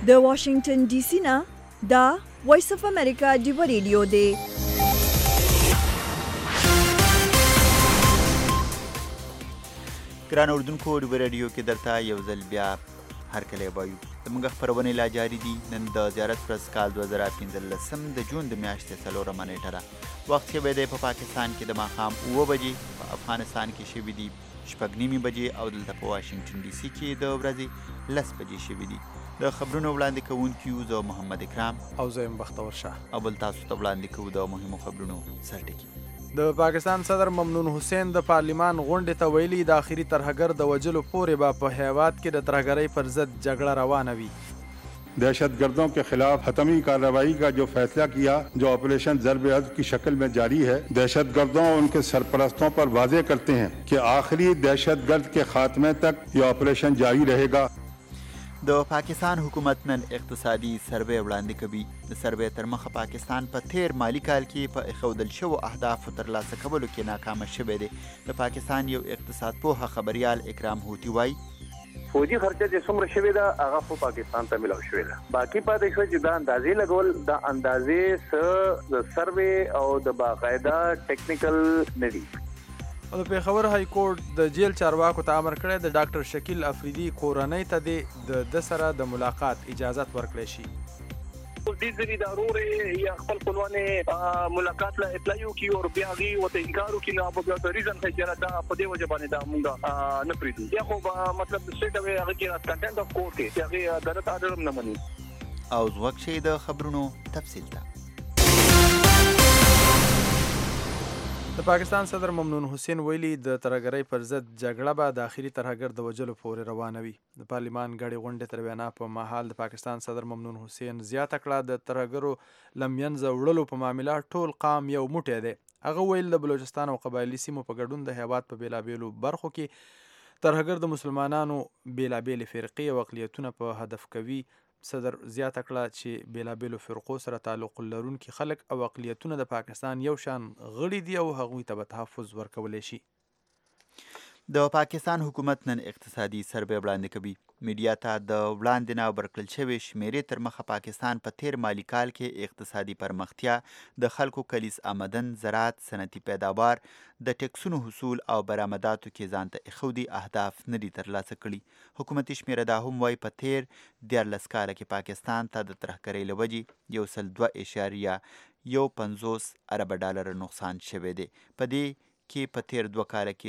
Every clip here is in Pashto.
د واشنگټن ډي سي نه دا وایس اف امریکا ډیو ریډیو دی. ګران اردوونکو، ډیو ریډیو کې درته یو ځل بیا هرکلی وایو. زموږ خپرونې لا جاري دي. نن د زیارت ورځ کال 2015 د جون د میاشتې 4مه نیټه ده. وخت شوی دی په پاکستان کې د ماښام 9 بجې، په افغانستان کې شوي دي 6:30 بجې او دلته په واشنګټن ډي سي کې د ورځې 10 بجې شوي دي. د خبرونو وړاندې کوونکي یو زه محمد اکرام او زه یم بختور شاه. او بل تاسو ته وړاندې کوو د مهمو خبرونو سرټکي. د پاکستان صدر ممنون حسین د پارلیمان غونډې ته ویلي د آخري ترهګر د وجلو پورې به په هیواد کې د ترهګرۍ پر ضد جګړه روانه وي. दहशत गर्दों के खिलाफ हतमी कार्रवाई का जो फैसला किया, जो ऑपरेशन ज़र्ब अज़ब की शक्ल में जारी है, दहशत गर्दों और उनके सरपरस्तों पर वाज़े करते हैं कि आखिरी दहशत गर्द के खात्मे तक ये ऑपरेशन जारी रहेगा. د پاکستان حکومت نن اقتصادي سروې وړاندې کوي. د سروې تر مخه پاکستان په تیر مالی کال کې په ایښودل شوو اهدافو ترلاسه کولو کې ناکامه شوی دی. د پاکستان یو اقتصاد پوه خبریال اکرام هوتي وایي فوجي خرچه چې څومره شوې ده هغه خو پاکستان ته ملاو شوې ده. باقي پاتې شوی چې دا اندازې لګول د اندازې د سروې او د باقاعده ټیکنیکل نه دي. او د پېښور های کورټ د جیل چارواکو ته امر کړی د ډاکټر شکیل افریدي کورنۍ ته د سره د ملاقات اجازت ورکړی شي. دې ځینې ادارو یا خپل خپلوانې ملاقات له اطلاع وکړي او بیا هغې ورته انکار وکړي، نو به بیا ریزن ښایي چې دا په دې وجه باندې دا مونږ نه پرېږدو. یا خو مطلب سټریټ اوې هغه کې کنټینټ اف کورټ دی چې هغې عدالت آرډر هم نه مني. او ځوږ شئ د خبرونو تفصیل ته. د پاکستان صدر ممنون حسین ویلي د ترهګرۍ پر ضد جګړه به د آخري ترهګر د وجلو پورې روانه وي. د پارلیمان غړي غونډې تر وینا په مهال د پاکستان صدر ممنون حسین زیاته کړه د ترهګرو له منځه وړلو په معامله ټول قام یو موټی دی. هغه ویل د بلوچستان او قبایلي سیمو په ګډون د هیواد په بېلابېلو برخو کې ترهګر د مسلمانانو بېلابېلې فرقې او اقلیتونه په هدف کوي. صدر زیاته کړه چې بېلابېلو فرقو سره تعلق لرونکي خلک او اقلیتونه د پاکستان یو شان غړي دي او هغوی ته به تحفظ ورکولی شي. د پاکستان حکومت نن اقتصادي سروې وړاندې کوي. میډیا ته د وړاندې نه ورکړل شوې شمیرې تر مخه پاکستان په تیر مالی کال کې اقتصادي پرمختیا، د خلکو کلیس آمدن، زراعت، صنعتي پیداوار، د ټکسونو حصول او برآمداتو کې ځان ته ایښودي اهداف نه دي ترلاسه کړي. حکومتي شمیره دا هم وایي په تیر 14 کاله کې پاکستان ته د ترهګرۍ له وجې 102.15 ارب ډالر نقصان شوی دی. په دې کې په تیر 2 کاله کې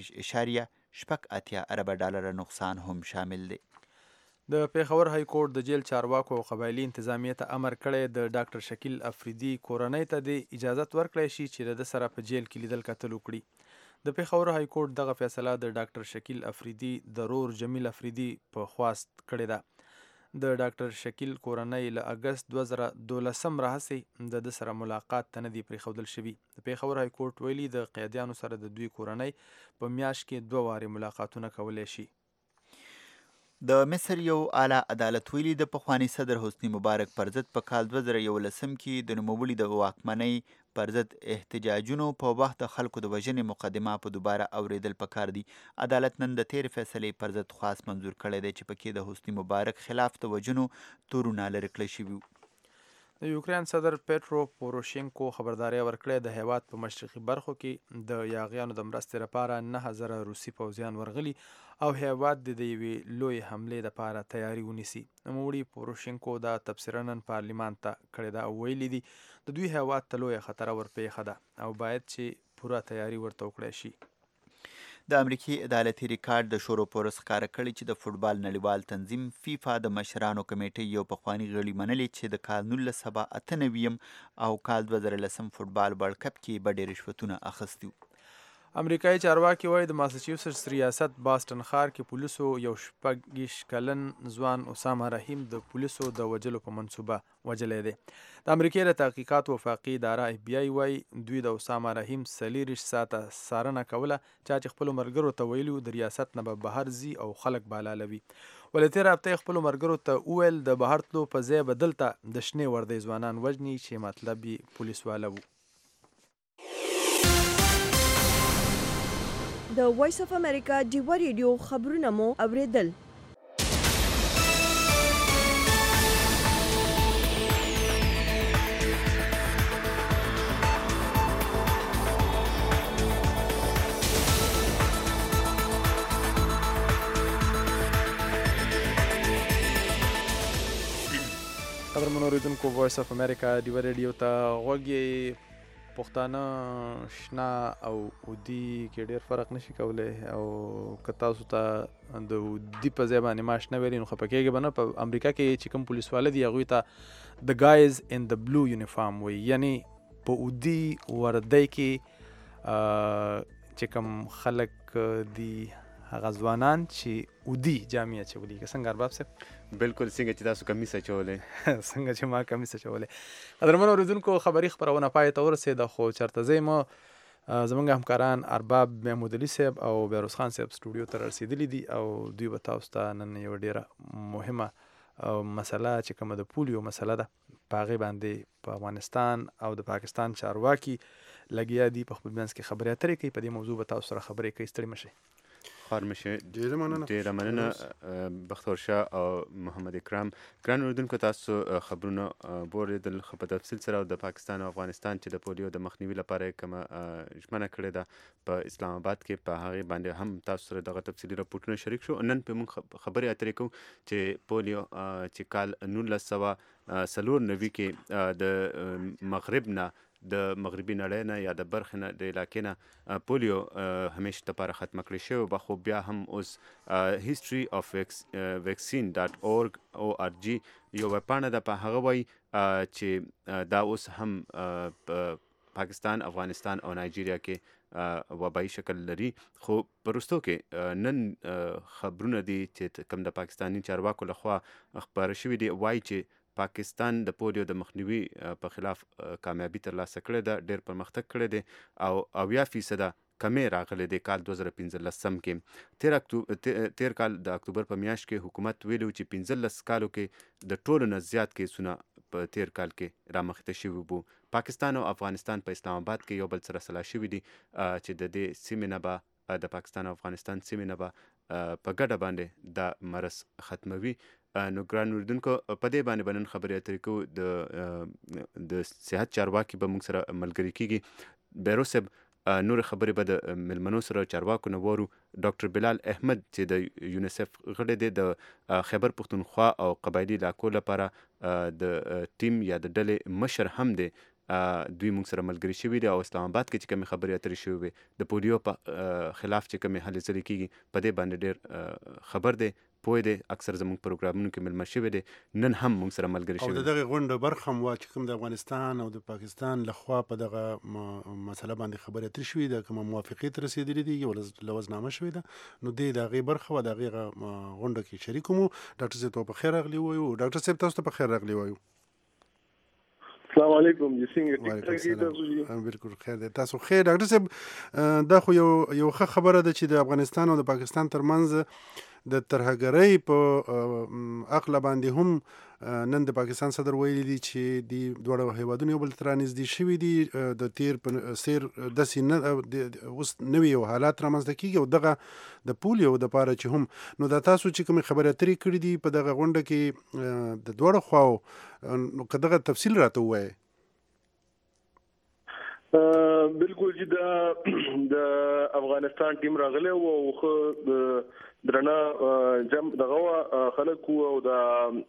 4.8 ارب ډالر نقصان هم شامل دی. د پېښور های کورټ د جیل چارواکو او قبایلي انتظامیې ته امر کړی د ډاکټر شکیل افریدي کورنۍ ته د اجازت ورکړی شي چې د سره په جیل کې لیدل کتل وکړي. د پېښور های کورټ دغه فیصله د ډاکټر شکیل افریدي د رور جمیل افریدي په خواست کړې ده. د ډاکټر شکیل کورنۍ له اګست 2012 راهیسې د سره ملاقات ته نه دی پرېښودل شوي. د پېښور های کورټ ویلي د قیدیانو سره د دوی کورنۍ په میاشت کې 2 وارې ملاقاتونه کولی شي. د مصر یو اعلی عدالت ویلي د پخواني صدر حسني مبارک پر ضد په کال 2011 کې د نوموړي د واکمنۍ پر ضد احتجاجونو په وخت د خلکو د وژنې مقدمه په دوباره اوریدل پکار دي. عدالت نن د تیر فیصلې پر ضد خواست منظور کړی دی چې پکې د حسني مبارک خلاف د وژنو تورونه لرې کړی شوي. د یوکرین صدر پیټرو پوروشینکو خبرداری ورکړی د هیواد په مشرقي برخو کې د یاغیانو د مرستې لپاره 9000 روسي پوځیان ورغلي او هیواد د یوې لوی حملې لپاره تیاری ونیسي. نوموړي پوروشینکو دا تبصره نن پارلیمان ته کړې ده او ویلي دي د دوی هیواد ته لویه خطره ورپېښه ده او باید چې پوره تیاری ورته وکړی شي. د امریکي عدالتي ریکارډ د شورو پورس ښکاره کړي چې د فوټبال نړیوال تنظیم فیفا د مشرانو کمیټې یو پخواني غړي منلي چې د کال 1998 او کال 2010 فوټبال ورلډ کپ کې به ډېر رشوتونه اخیستي وو. امریکایي چارواکي وایي د ماساچوسټس ریاست باستن ښار کې پولیسو یو 26 کلن ځوان اسامه رحیم د پولیسو د وجلو په منصوبه وجلی دی. د امریکې د تحقیقاتو وفاقي اداره FBI وایي دوی د اسامه رحیم 40 ساعته څارنه کوله چې خپلو ملګرو ته ویلي د ریاست نه به بهر ځي او خلک بالالوي. ولې تېره هفته خپلو ملګرو ته وویل د بهر تلو په ځای به دلته د شنې وردۍ ځوانان وژني چې مطلب یې پولیس واله وو. د وایس اف امریکا ډیو ریډیو خبرونه مو اوریدل. قدرمنو اوریدونکو وایس اف امریکا ډیو ریډیو ته غوږ پښتانه شنا او اودي کې ډېر فرق نشي کولی او که تاسو ته د اودي په ځای باندې ما شنه ویلي نو خفه کېږئ به نه. په امریکا کې چې کوم پولیس والا دي هغوی ته د ګایز ان د بلو یونیفارم وایي، یعنې په اودي وردی کې چې کوم خلک دي هغه ځوانان چې اودي جامې اچولي. که څنګه ارباب صاحب؟ بالکل څنګه چې تاسو کمیس اچولی څنګه چې ما کمیس اچولی. قدرمنو اورېدونکو خبري خپرونه پای ته ورسېده، خو چېرته ځئ مه، زموږ همکاران ارباب محمود علي صاحب او بیروز خان صاحب سټوډیو ته رسېدلي دي او دوی به تاسو ته نن یوه ډېره مهمه مسله چې کومه د پولیو مسله ده په هغې باندې په افغانستان او د پاکستان چارواکي لګیا دي په خپل منځ کې خبرې اترې کوي. په دې موضوع به تاسو سره خبرې کوي، ستړي مه شئ. خوار مشه. ډیره مننه بختور شاه او محمد اکرام. ګران اورېدونکو تاسو خبرونه واورېدل، خو په تفصیل سره د پاکستان او افغانستان چې د پولیو د مخنیوي لپاره یې کومه ژمنه کړې ده په اسلام آباد کې، په هغې باندې هم تاسو سره دغه تفصیلي راپورټونه شریک شو. نن په موږ خبرې اترې کوو چې پولیو چې کال 1994 کې د مغرب نه، د مغربي نړۍ نه یا د برخې نه، د علاقې نه پولیو همیشه دپاره ختمه کړې شوې به، خو بیا هم اوس هیسټري اف ویکسین .org یو ویبپاڼه ده، په هغه وایي چې دا اوس هم پاکستان، افغانستان او نایجیریا کې وبایي شکل لري. خو په وروستو کې نن خبرونه دي چې کوم د پاکستاني چارواکو لخوا خپاره شوي دي، وایي چې پاکستان د پولیو د مخنیوي په خلاف کامیابي ترلاسه کړې ده، ډېر پرمختګ کړی دی او 80% کمې راغلی دی کال 2015 کې. تیر کال د اکتوبر په میاشت کې حکومت ویلو چې 15 کالو کې د ټولو نه زیات کیسونه په تیر کال کې رامخته شوي وو. پاکستان او افغانستان په اسلام آباد کې یو بل سره سلا شوي دي چې د دې سیمې نه به د پاکستان او افغانستان سیمې نه به په ګډه باندې دا مرض ختموي. نو ګران اورېدونکو په دې باندې به نن خبرې اترې کوو. د صحت چارواکي به موږ سره ملګري کېږي. بیروز صاحب نور خبرې به د مېلمنو سره چارواکو نه وورو. ډاکټر بلال احمد چې د یونیسف غړی دی، د خیبر پښتونخوا او قبایلي علاقو لپاره د ټیم یا د ډلې مشر هم دی، دوی موږ سره ملګري شوي دي او اسلام آباد کې چې کومې خبرې اترې شوې وې د پولیو په خلاف چې کومې هلې ځلې کېږي، په دې باندې ډېر خبر دی، پوه دی، اکثر زموږ پروګرامونو کې مېلمه شوی دی، نن هم موږ سره ملګري شوی او د دغې غونډې برخه هم وه چې کوم د افغانستان او د پاکستان لخوا په دغه مسله باندې خبرې اترې شوي ده، کومه موافقې ته رسېدلي دي، یو لوزنامه شوې ده، نو دې د هغې برخه وه، د هغې غونډه کې شریک وو. ډاکټر صاحب ته په خیر راغلي وایو. ډاکټر صاحب تاسو ته په خیر راغلي وایو. السلام علیکم. څنګه بالکل خیر دی، تاسو خیر. ډاکټر صاحب دا خو یو ښه خبره ده چې د افغانستان او د پاکستان ترمنځ د ترهګرۍ په عقله باندې هم نن د پاکستان صدر ویلي دي چې د دواړو هیوادونو یو بل ته رانږدې شوي دي، د تیر په څیر داسې نه اوس نوي یو حالات رامنځته کېږي او دغه د پولیو دپاره چې هم نو دا تاسو چې کومې خبرې اترې کړي دي په دغه غونډه کې د دواړو خواو، نو که دغه تفصیل راته ووایئ. بالکل چې د افغانستان ټیم راغلی و او ښه درنه جم دغه خلک وو او د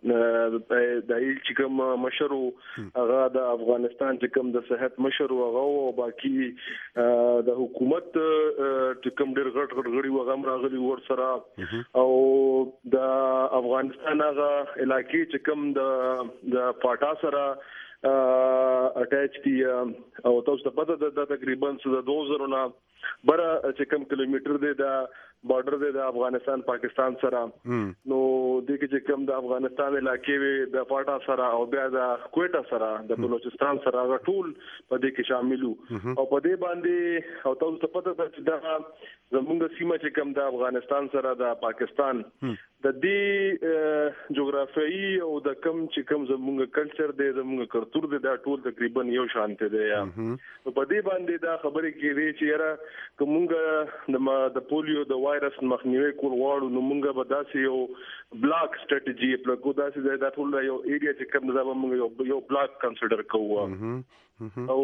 چې کوم مشر هغه د افغانستان چې کوم د صحت مشر هغه او باقي د حکومت چې کوم ډېر غټ غړي و هغه راغلي ور سره او د افغانستان هغه علاقې چې کوم د پاټا سره اٹیچ دي او تاسو ته پته ده تقریبا 2000 نه بره چې کوم کیلومتر دی د بارډر دی د افغانستان پاکستان سره. نو د کې چې کوم د افغانستان علاقې وي د پاټا سره او بیا د کویټا سره د بلوچستان سره ټول په دې کې شامل او په دې باندې او تاسو ته پته ده چې دا زموږ سیمه چې کوم د افغانستان سره د پاکستان د دې جغرافیایي او د کوم چې کوم زموږ کلچر دی زموږ کلتور دی دا ټول تقریبا یو شان دی. نو په دې باندې دا خبرې کېږي چې یاره کومګه د پولیو د وایرس مخنیوي کول غواړو نو موږ به داسې یو بلاک سټریټجی په کو داسې د ټول یو ایریا چې کوم ځای موږ یو بلاک کنسیډر کوو او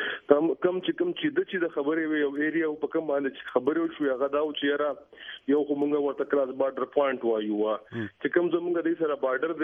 کم چې د خبرې وي یو ایریا په کوم باندې خبرې شو هغه دا چې یاره یو کومګه ورته کلاس بارډر پوینټ وایو چې کوم زموږ د سره بارډر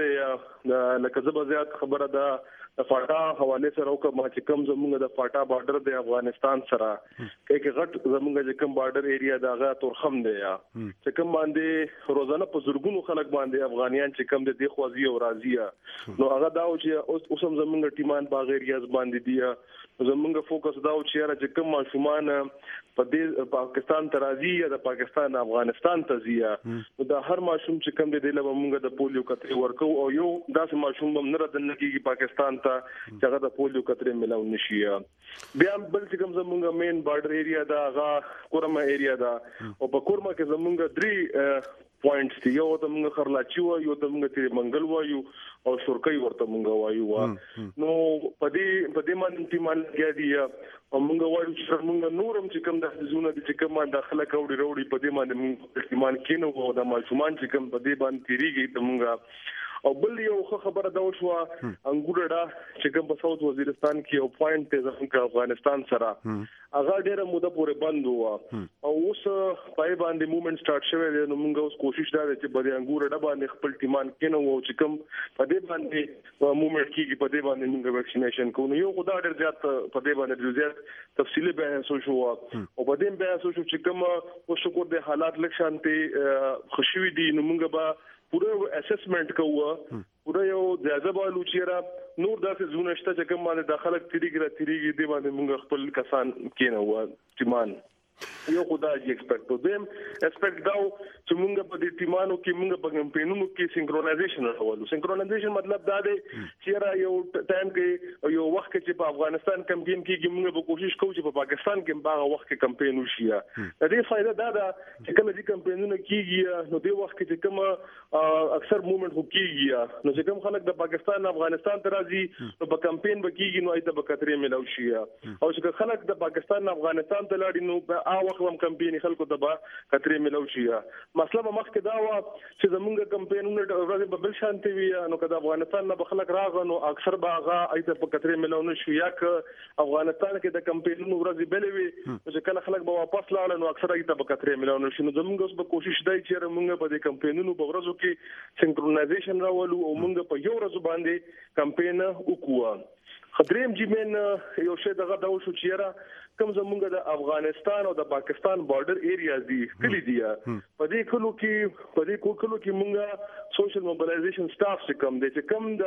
دی لکه زبر زیات خبره ده د فاټا حواله سره او کوم چې کوم زموږ د فاټا بارډر دی افغانستان سره کې غټ زموږ چې کوم بارډر ایریا داغه تورخم دی چې کوم باندې روزانه په زورګونو خلک باندې افغانیان چې کوم د خوازي او راضیه نو هغه دا چې اوس هم زموږ ټیمان باغ ایریاز باندې دی زموږ فوکس دا چې کوم ماشومان په دې پاکستان ترازی یا د پاکستان افغانستان تزیه نو دا هر ماشوم چې کوم دی له موږ د پولیو کتري ورکو او یو داسې ماشوم هم نه راځي کیږي پاکستان ته چې هغه د پولیو کتري ملاو نشي بیا بل چې کوم زموږ مین بارډر ایریا دا هغه کورما ایریا دا او په کورما کې زموږ 3 پوینټس دی یو د موږ خرلاچي و یو د موږ تیر منګل وایو او شورکۍ ورته موږ وایو نو په دې باندې تیمان کې دی او موږ وایو چې موږ نورم چې کوم د زونه چې کوم داخله کوړي وروړي په دې باندې موږ تیمان کینو او د ماشومان چې کوم په دې باندې تیریږي ته موږ او بل یو خبره دا وشو انګورډا چې کوم په ساوث وزیرستان کې یو پوینټ ته زموږ افغانستان سره هغه ډیره موده پورې بند و او اوس پای باندې موومېنټ سٹارټ شوی دی نو موږ اوس کوشش دا چې په انګورډا باندې خپل ټیمان کینو او چې کوم په دې باندې موومېنټ کیږي په دې باندې موږ ویکسینیشن کوو یو خدای ډیر زیات په دې باندې زیات تفصیلی بحث وشو او په دې بحث وشو چې کوم او شکر د حالات لک شانتي خوشوي دي نو موږ به پوره اسسمنت کوو پوره یو ځاځبالو چیرې نور داسې زونه شته چې کوم باندې داخله تیریږي دی باندې موږ خپل کسان کینو ټیمان یو خدای ایکسپیکټ دیم ایکسپیکټ داو چې موږ په دې ټیمانو کې موږ په کمپینونو کې سینکرونایزیشن راولو سینکرونایزیشن مطلب دا دی چې یو ټایم کې یو وخت کې په افغانستان کمپین کې موږ به کوشش کوو چې په پاکستان کې په وخت کې کمپین وشي د دې فائدہ دا ده چې کله چې کمپینونه کیږي نو د وخت کې کوم اکثر موومېنټ وکیږي نو چې کوم خلک د پاکستان افغانستان ته راځي نو په کمپین وکیږي نو ایته به کترې ملو شي او چې خلک د پاکستان افغانستان ته لاړ نو وخت هم کمپین خلکو ته به کترې ملو شي مسله به مخکې دا و چې زمونږ کمپینونه ورځ به بل شانتي وي نو که د افغانستان نه خلک راغلو نو اکثر به هغه ایته په کترې ملو نه شو یا که افغانستان کې د کمپینونو ورځ بلې وي چې کله خلک به واپس لاړ نو اکثر ایته په کترې ملو نه شي نو زمونږ اوس به کوشش دی چې موږ په دې کمپینونو په ورځو کې سینکرونایزیشن راولو او موږ په یو ورځ باندې کمپین وکړو خدریم جیمن یو شی دغه دا شو چې کوم زمونږ د افغانستان او د پاکستان بارډر ایریاز دي کلی دي په دې کلو کې مونږه سوشل موبلایزیشن سټاف چې کوم دي چې کوم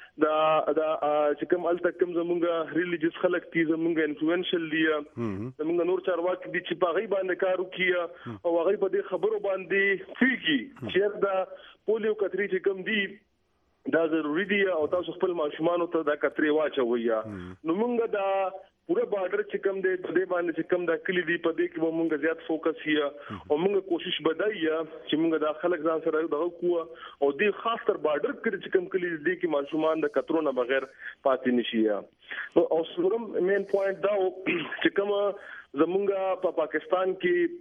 د چې کوم الته کوم زمونږ ریلیجیس خلک دي زمونږ انفلوئنشل دي زمونږ نور چارواکي دي چې په غي باندې کار وکړي او هغه په دې خبرو باندې فيږي چې دا پولیو کتري چې کوم دي دا ضروری دی او تاسو خپل ماشومان ته دا کتري واچوي نو مونږ دا پوره بارډر چې کوم دی په دې باندې چې کوم دا کلی دی په دې کې مونږ زیات فوکس یې او مونږ کوشش بدایي چې مونږ دا خلک ځان سره دغه کوو او دې خاص تر بارډر کې چې کوم کلی دی کې ماشومان د کترونو بغیر پاتې نشي او څلورم مین پوینټ دا چې کوم زمونږ په پاکستان کې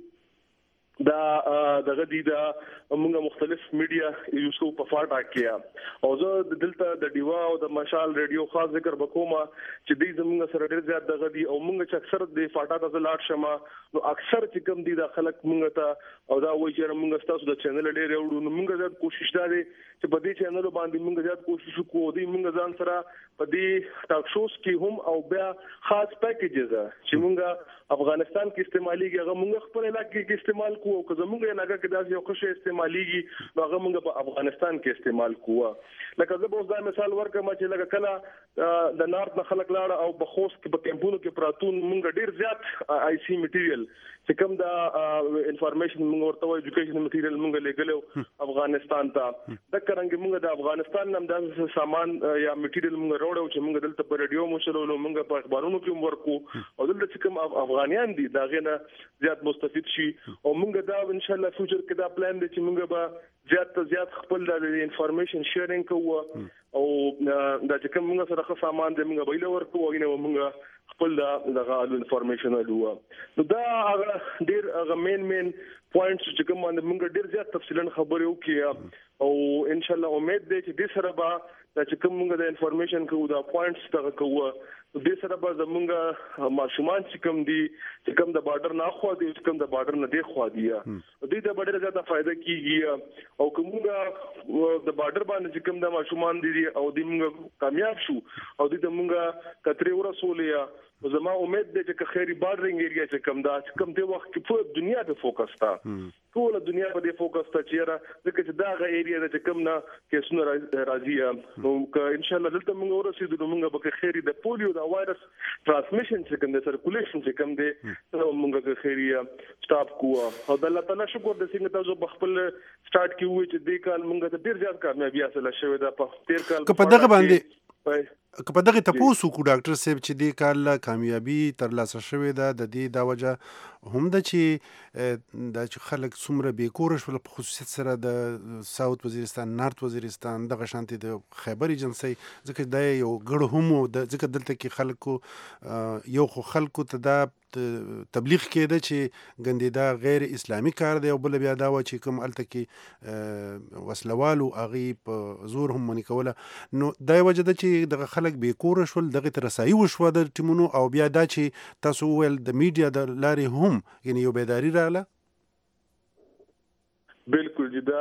دا دغه دي دا موږ مختلف میډیا یوز کوو په فاټا کې او زه دلته د دیوا او د مشال ریډیو خاص ذکر وکوم چې دې زموږ سره ډېر زیات دغه دي او موږ چې اکثر د فاټا ته لاړ شمه نو اکثر چې کوم دي د خلک موږ ته او دا وایي چې موږ تاسو د چینل ډېر وړو نو موږ زیات کوشش دا دي چې په دې چینل باندې موږ زیات کوشش وکړو دې موږ ځان سره په دې ټاک شوز کې هم او بیا خاص پیکیجز چې موږ افغانستان کې استعماليږي هغه موږ خپل علاقې کې استعمال کوو که زموږ علاقې کې داسې یو ښه استعماليږي نو هغه موږ په افغانستان کې استعمال کوو لکه زه به اوس دا مثال ورکړم چې لکه کله د نارت نه خلک لاړ او په خوست کې په کیمپونو کې پراتون موږ ډیر زیات آی سی میټیریل چې کوم دا انفارمیشن موږ ورته ایجوکیشن میټیریل موږ لګلو افغانستان ته د کرنګ موږ د افغانستان نم د سامان یا میټیریل موږ وروړو چې موږ دلته په ریډیو مشلولو موږ په اخبارونو کې ورکو او دلته چې کوم افغانیان دي دا غنه زیات مستفید شي او موږ موږ دا ان شاء الله فیوچر کې دا پلان دی چې موږ به زیات ته زیات خپل د انفارمیشن شیرینګ کوو او دا چې کوم موږ سره سامان دی موږ به له ورکو او نه موږ خپل دغه انفارمیشن الو نو دا هغه ډیر هغه مین پوینټس چې کوم باندې موږ ډیر زیات تفصیلا خبرې وکړو او ان شاء الله امید دی چې د سره به دا چې کوم موږ د انفارمیشن کوو دا پوینټس دغه کوو د سره به زموږ ماشومان چې کوم دي چې کوم د بارډر نه خو دي چې کوم د بارډر نه دی خو دي دوی د ډېر زیاته فائدہ کیږي او کومه د بارډر باندې چې کوم د ماشومان دي او د موږ کامیاب شو او د موږ کتري ورسولې زما امید دی چې خیری بارډرینګ ایریا چې کوم دا چې کوم د وخت کې په دنیا په فوکس تا ټول دنیا په دې فوکس تا چیرې ځکه چې دا غا ایریا چې کوم نه کیسونه راځي نو ان شاء الله دلته موږ ورسېدو نو موږ به خیری د پولیو دا وایرس ترانسمیشن چې کوم د سرکولیشن چې کوم دی موږ به خیری سټاپ کوو او د الله تعالی شکر د څنګه تاسو بخپل سٹارټ کیوي چې د کال موږ ته ډیر زیات کامیابی حاصله شوې ده په تیر کال په دغه باندې که په دغه تاسو کو ډاکټر صاحب چې د کال کامیابی تر لاسه شوې ده د دې دا وجه هم ده چې د خلک څومره بیکور شول په خصوصیت سره د ساوث وزیرستان نارت وزیرستان دغه شانتي د خیبر ایجنسی ځکه دا یو ګډ هم د ځکه دلته کې خلکو یو خو خلکو ته دا تبلیغ کېده چې ګندې دا غیر اسلامي کار دی او بل بیا دا و چې کوم الته کې وسلوالو اغي په زور هم منی کوله نو دا وجه ده چې دغه خلک بیکور شول دغه ترسایي وشو د ټیمونو او بیا دا چې تاسو ول د میډیا د لارې هم یعنی یو بیداری رااله بالکل جدا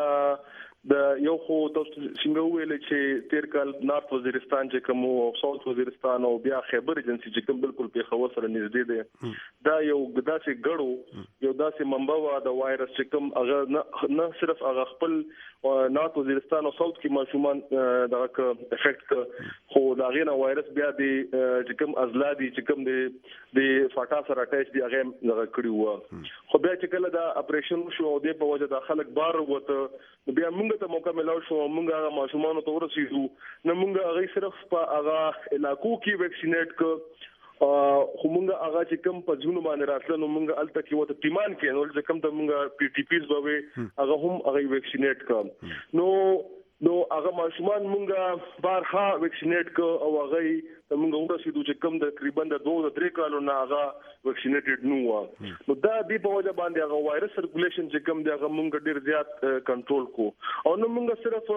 د یو خو تاسو څنګه ویل چې تیر کال نارت وزیرستان چې کوم او ساوث وزیرستان او بیا خیبر ایجنسی چې کوم بالکل په خو سره نږدې دی دا یو داسې ګړو یو داسې منبع و د وایرس چې کوم هغه نه صرف هغه خپل نارت وزیرستان او ساوث کې ماشومان دغه افیکټ خو دا غینه وایرس بیا دی چې کوم ازلادي چې کوم دی فاټا سره اٹیچ دی هغه دغه کړی و خو بیا چې کله دا اپریشن شو او د په وجه د خلک بار وته بیا موږ ته موقع ملاو شو موږ هغه ماشومان ته ورسېدو نو موږ هغه صرف په هغه علاقو کې ویکسینیټ ک خو موږ هغه چې کوم په ځونو باندې راتل نو موږ الته کې وته ټیمان کې نو چې کوم ته موږ پی ټی پیز به هغه هم هغه ویکسینیټ ک نو هغه ماشومان موږ بارها ویکسینیټ ک او هغه ته موږ ورسېدو چې کوم د تقریبا د 2-3 کالو نه هغه ویکسینیټډ نو دا دی په وجه باندې هغه وایرس سرکولیشن چې کوم دی هغه موږ ډیر زیات کنټرول کو او نو موږ صرف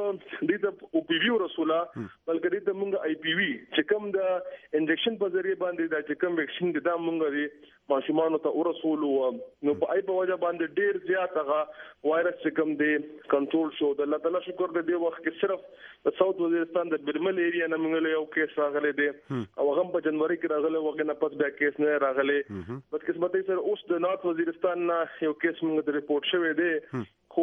د او پی وی رسوله بلکې د موږ آی پی وی چې کوم د انجکشن په ذریعہ باندې دا چې کوم ویکسین دی دا موږ ماشومان ته ورسولو نو په ای په وجه باندې ډیر زیات هغه وایرس چې کوم دی کنټرول شو د الله تعالی شکر دی وخت کې صرف د ساوث وزیرستان د برمل ایریا نه موږ یو کیس راغلی دی او هغه په جنوري کې راغله وغه نه پس بیا کیس نه راغله بس قسمت یې سره اوس د نارت وزیرستان نه یو کیس موږ د ریپورت شوی دی خو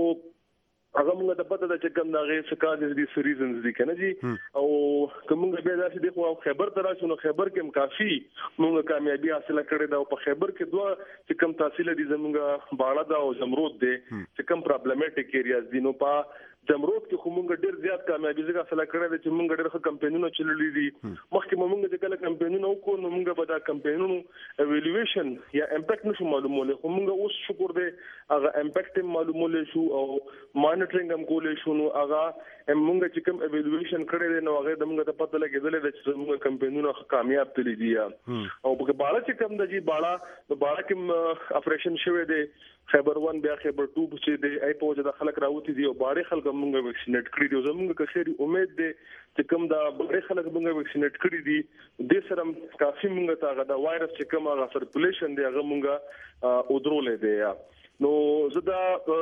هغه موږ د پته د چې کوم دغه سکاز دي ریزنز دي کنه جی او کومه بیا داسې دی خو خیبر تر شنو خیبر کې کافي موږ کامیابی حاصله کړې ده او په خیبر کې دوه چې کوم تحصیل دي زموږ باړه دا او زمرود دي چې کوم پرابلمټیک ایریاز دي نو په جمرود کې خو موږ ډیر زیات کامیابی ځکه حاصله کړې ده چې موږ ډیر ښه کمپاینونه چلولې دي مخکې موږ چې کله کمپاینونه وکړو نو موږ به دا کمپاینونو ایوالویشن یا امپیکټ نشو معلومولې خو موږ اوس شکر دی هغه امپیکټ معلومولې شو او مانیټرینګ هم کولې شو نو هغه موږ چې کوم ایوالویشن کړی دی نو هغه د موږ ته پته لګېدلې ده چې موږ کمپاینونه کامیاب تللی دي او په بالا چې کوم د جی بالا کې اپریشن شوی دی خیبر 1 بیا خیبر 2 چې دی ای په وجه د خلک راوتی دي او باړې خلک موږ ویکسینیټ کړی دي زموږ که خیر امید دی چې کوم دا باړې خلک موږ ویکسینیټ کړی دي د سره کافي موږ ته هغه د وایرس چې کوم هغه سرکولیشن دی هغه موږ ودرولې دی نو زدا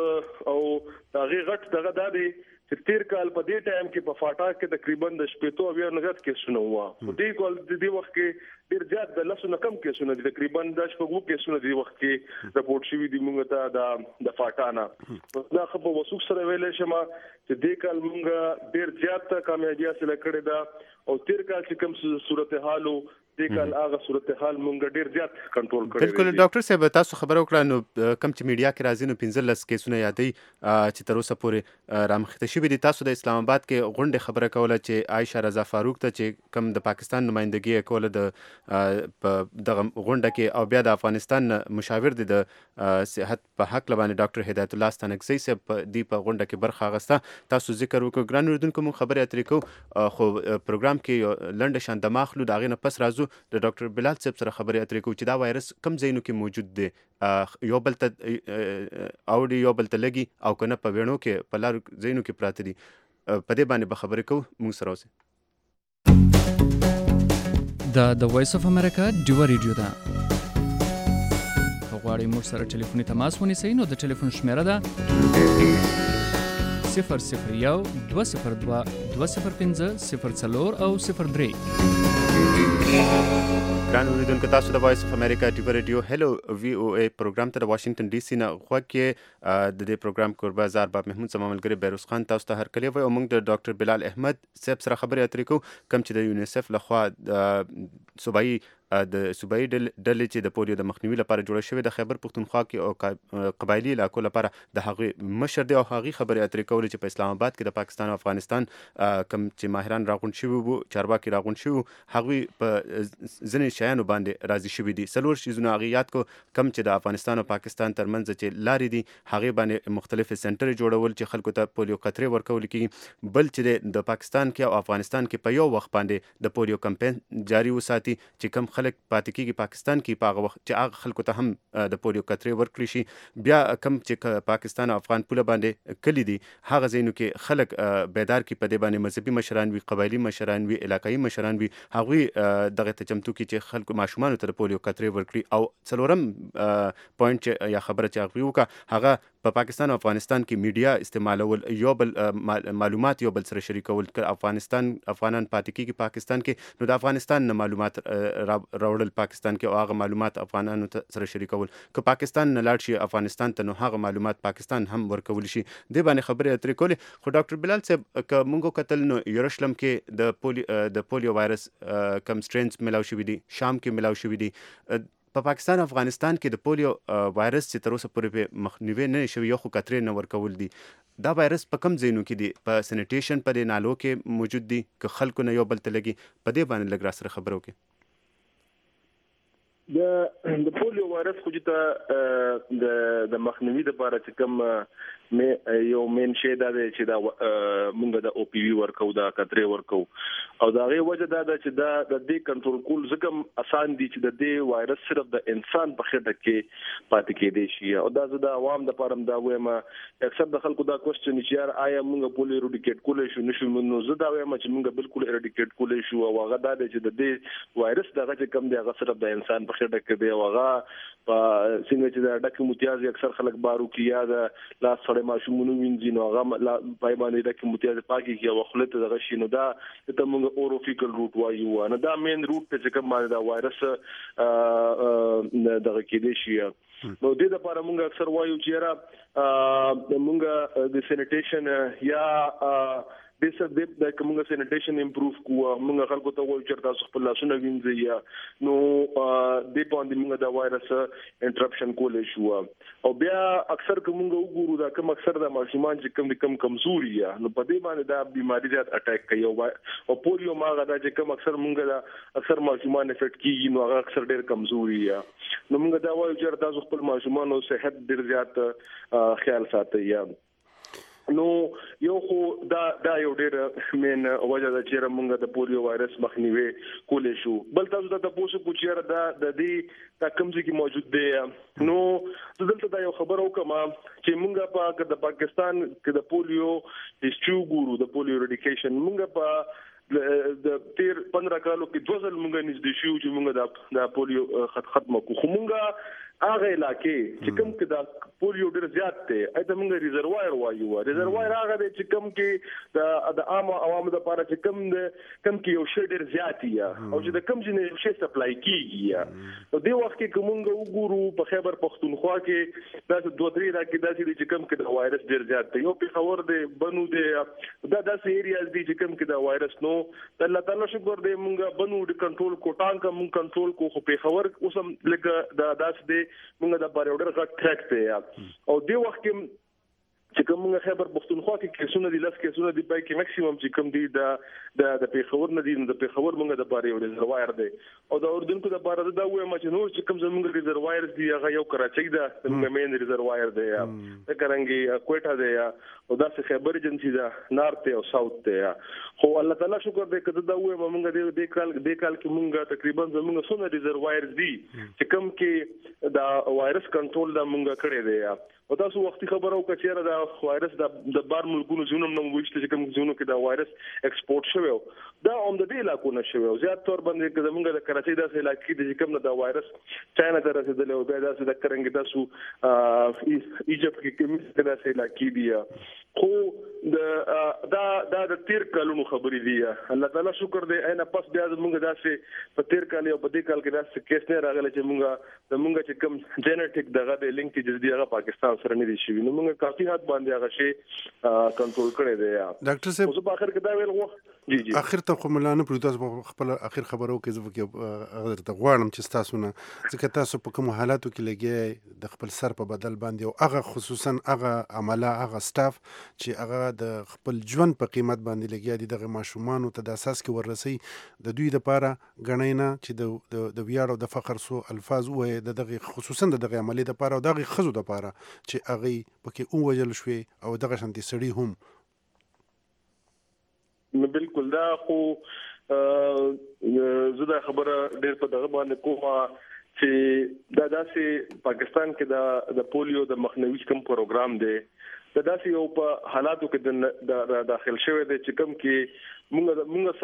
او هغه غټ دغه د چې تیر کال په دې ټایم کې په فاټا کې تقریبا د شپېتو اویا نغت کیسونه وو په دې کال د دې وخت کې ډیر زیات د لسونه کم کیسونه دي تقریبا د شپږو کیسونه د وخت کې رپورټ شوی دي موږ ته د فاټا نه دا خو په وسوک سره ویلې شمه چې دې کال موږ ډیر زیات کامیابی حاصله کړې ده او تیر کال چې کوم صورتحالو د کال هغه صورتحال مونږ ډیر زیات کنټرول کړی. بالکل ډاکټر صاحب تاسو خبرو کړه نو کم چې میډیا کې راځي نو 15 کیسونه یادې چې تر اوسه پورې رامخته شوي دي. تاسو د اسلام آباد کې غونډه خبره کوله چې عائشه رضا فاروق ته چې کم د پاکستان نمائندګي کوله د دغه غونډه کې او بیا د افغانستان مشاور دي د صحت په حق لبانې ډاکټر هدایت الله ستانکزی صاحب دی په غونډه کې برخه اخیسته. تاسو ذکر وکړو ګران اوریدونکو مون خبرې اترې کوو خو پروګرام کې لنډه شان د ماخلو د هغې نه پس راځو د ډاکټر بلال صاحب سره خبرې اترې کوو چې دا وایرس کم ځایونو کې موجود دی یو بل ته اوړي یو بل ته لګي او کنه په وینو کې په لارو ځایونو کې پراته دي. په دې باندې به خبرې کوو مونږ سره اوسئ. دا د وایس اف امریکا ډیوه ریډیو ده. که غواړئ موږ سره ټلیفوني تماس ونیسئ نو د ټلیفون شمیره ده 001 202 205 04 او 03. ګران اوریدونکو تاسو د وایس اف امریکا ډیوه ریډیو هلو وی او ای پروګرام ته د واشنگټن ډي سي نه غوږ کې د دې پروګرام کوربه زار باب محمود زما ملګری بیروز خان تاسو ته هرکلی وایي او موږ د ډاکټر بلال احمد صاحب سره خبرې اترې کوو کوم چې د یونیسف لخوا صوبایي ډلې چې د پولیو د مخنیوي لپاره جوړه شوې د خیبر پښتونخوا کې او قبایلي علاقو لپاره د هغې مشر دی او هغې خبرې اترې کولې چې په اسلام آباد کې د پاکستان او افغانستان کوم چې ماهران راغونډ شوي وو چارواکي راغونډ شوي وو هغوی په ځینې شیانو باندې راضي شوي دي. څلور شیزونه هغې یاد کو کم چې د افغانستان او پاکستان ترمنځ چې لارې دي هغې باندې مختلفې سنټرې جوړول چې خلکو ته پولیو قطرې ورکول کېږي. بل چې د پاکستان کې او افغانستان کې په یو وخت باندې د پولیو کمپین جاري وساتي چې کم خلک پاتې کېږي پاکستان کې په هغه وخت چې هغه خلکو ته هم د پولیو قطرې ورکړي شي. بیا کم چې پاکستان او افغان پوله باندې کلی دي هغه ځایونو کې خلک بیدار کړي په دې باندې مذهبي مشران وي قبایلي مشران وي علاقایي مشران وي هغوی دغه ته چمتو کړي چې خلکو ماشومانو ته د پولیو قطرې ورکړي. او څلورم پوینټ چې یا خبره چې هغوی وکړه هغه په پاکستان او افغانستان کې میډیا استعمالول یو بل معلومات یو بل سره شریکول که افغانان پاتې کېږي پاکستان کې نو د افغانستان نه معلومات راوړل پاکستان کې او هغه معلومات افغانانو سره شریکول که پاکستان نه لاړ شي افغانستان ته نو هغه معلومات پاکستان هم ورکول شي. دې باندې خبرې اترې کولې. خو ډاکټر بلال صاحب که موږ کتل نو یروشلم کې د پولیو وایرس کم سټرینز ملاو شوي دي شام کې ملاو شوي دي. په پاکستان افغانستان کې د پولیو وایرس چې تر اوسه پورې په مخنیوي نه شوي یو خو قطرې نه ورکول دي. دا وایرس په کم ځایونو کې دي په سینیټیشن په دې نالو کې موجود دي که خلکو نه یو بل ته لګي په دې باندې لږ را سره خبرې وکړي. د پولیو وایرس خو چې د مخنیوي لپاره چې کوم یو مین شی دا دی چې دا مونږ د او پی وی ورکو دا قطرې ورکو او دا غي وجه دا چې دا د دې کنټرول کول ځکه آسان دي چې د دې وایرس صرف د انسان په خټه کې پاتې کېدی شي او دا د عوام د پاره دا وایم اکثر د خلکو دا کوېسچن چې یار آیا مونږ پولیو اریډیکیټ کولای شو نشو نو زه دا وایم چې مونږ بالکل اریډیکیټ کولای شو او هغه دا دی چې د دې وایرس دغه چې کم دی هغه صرف د انسان په خټه کې دی او هغه په څنګه چې دا ډکه متیاز اکثر خلک بارو کې یا د لاس سره ماشومونو وینځي نو هغه پای باندې ډکه متیاز پاکي کې او خلته دغه شي نو دا ته موږ اوروفیکل روټ وایو نه دا مین روټ چې کوم باندې دا وایرس دغه کې دی شي. نو د دې لپاره موږ اکثر وایو چې را موږ د سینیټیشن یا د کومه سینیټیشن امپروف کوه موږ خلکو ته وایو چې تاسو خپل لاسونه وینځئ نو د باندې موږ د وایرس انټرپشن کولای شو او بیا اکثر کومه وګورو دا کوم اکثر د ماشومان چې کم کمزوري یا نو په دې باندې دا بیماری زیات اٹیک کوي او پولیو ماغه دا چې کوم اکثر موږ دا اکثر ماشومان افیکټ کیږي نو هغه اکثر ډېر کمزوري یا نو موږ دا وایو چې تاسو خپل ماشومان او صحت ډېر زیات خیال ساتئ یا نو یو خو دا یو ډېر مین وجه ده چې موږ د پولیو وایرس مخنیوي کولای شو. بل تاسو ته تاسو کوچیر دا د دې تکمزي کې موجود دی نو دلته دا یو خبر وکم چې موږ په پاکستان کې د پولیو هیستوري ګورو د پولیو اریډیکیشن موږ په د 15 کالو کې 2000 موږ نږدې شو چې موږ د پولیو ختم کو خو موږ هغه علاقې چې کوم کې د پولیو ډېر زیات دی اته موږ ریزروایر وایو ریزروایر هغه دی چې کوم کې د عام عوامو لپاره چې کوم کې یو شی ډېر زیات یا او چې د کوم ځای شي سپلای کیږي نو د وخت کې کومه وګورو په خیبر پختونخوا کې دا 2-3 راکې داسې چې کوم کې د وایرس ډېر زیات دی یو په خبر دی بنو دی دا داسې ایریاز دي چې کوم کې د وایرس نو د الله تعالی شکر دی موږ بنو د کنټرول کوټان کا موږ کنټرول کو خو په خبر اوسم لکه دا داسې دی موږ د بار اورډر غټ ټریک دی او دی وخت کې چې کومه خبر پښتونخوا کې کیسونه دي لاس کیسونه دي پای کې ماکسیمم چې کوم دي د پیښور نه دي د پیښور موږ د بار یو ریزروایر دی او د اردن کو د بار دا وایم چې نور چې کوم زموږ ریزروایر دی هغه یو کراچۍ ده موږ مین ریزروایر دی د کرنګي کوټه دی او دا څه خبر ایجنسی ده نارث او ساوث دی خو الله تعالی شکر دې کده دا وایم موږ د کال کې موږ تقریبا زموږ څونه ریزروایر دي چې کوم کې دا وایرس کنټرول دا موږ کړی دی او تاسو وختي خبرو کچېره دا وایرس د بار ملکونو زونم نو وښته چې کوم زونو کې دا وایرس ایکسپورټ شوی دا هم د دې علاقو نه شوی زیات تور باندې چې موږ د کراچۍ داسې علاقې د کوم دا وایرس چاینا ته رسیدلی او بیا داسې د کرنګ تاسو ایجپت کې کوم داسې علاقې دي خو دا د تیر کالونو خبرې دي الله تعالی شکر دې اینا پس بیا موږ داسې په تیر کال او په دې کال کې داسې کیس نه راغلی چې موږ چې کوم جینټیک دغه د لینک چې دی هغه پاکستان سره نه دي شي نو موږ کافي حد باندې هغه شی کنټرول کړی دی ډاکټر صاحب اوس په اخر کې دا ویل وو جی اخر ته خو ملانه پروت تاسو خپل اخر خبرو کې زه هغه ته غواړم چې تاسو نه ځکه تاسو په کوم حالاتو کې لګي د خپل سر په بدل باندې او هغه خصوصا هغه عمله هغه سټاف چې هغه د خپل ژوند په قیمت باندې لګي دي دغه ماشومان ته د اساس کې ورسي د دوی لپاره غنینا چې د ویاړ او د فخر سو الفاظ وې دغه خصوصا دغه عملي لپاره او دغه خزو لپاره چې هغه پکې ووجل شوي او دغه شانتي سړي هم بالکل دا خو زه دا خبره ډېر په دغه باندې کومه چې دا داسې پاکستان کې د پولیو د مخنیوي کوم پروګرام دی دا داسې یو په حالاتو کې د داخل شوی دی چې کوم کې موږ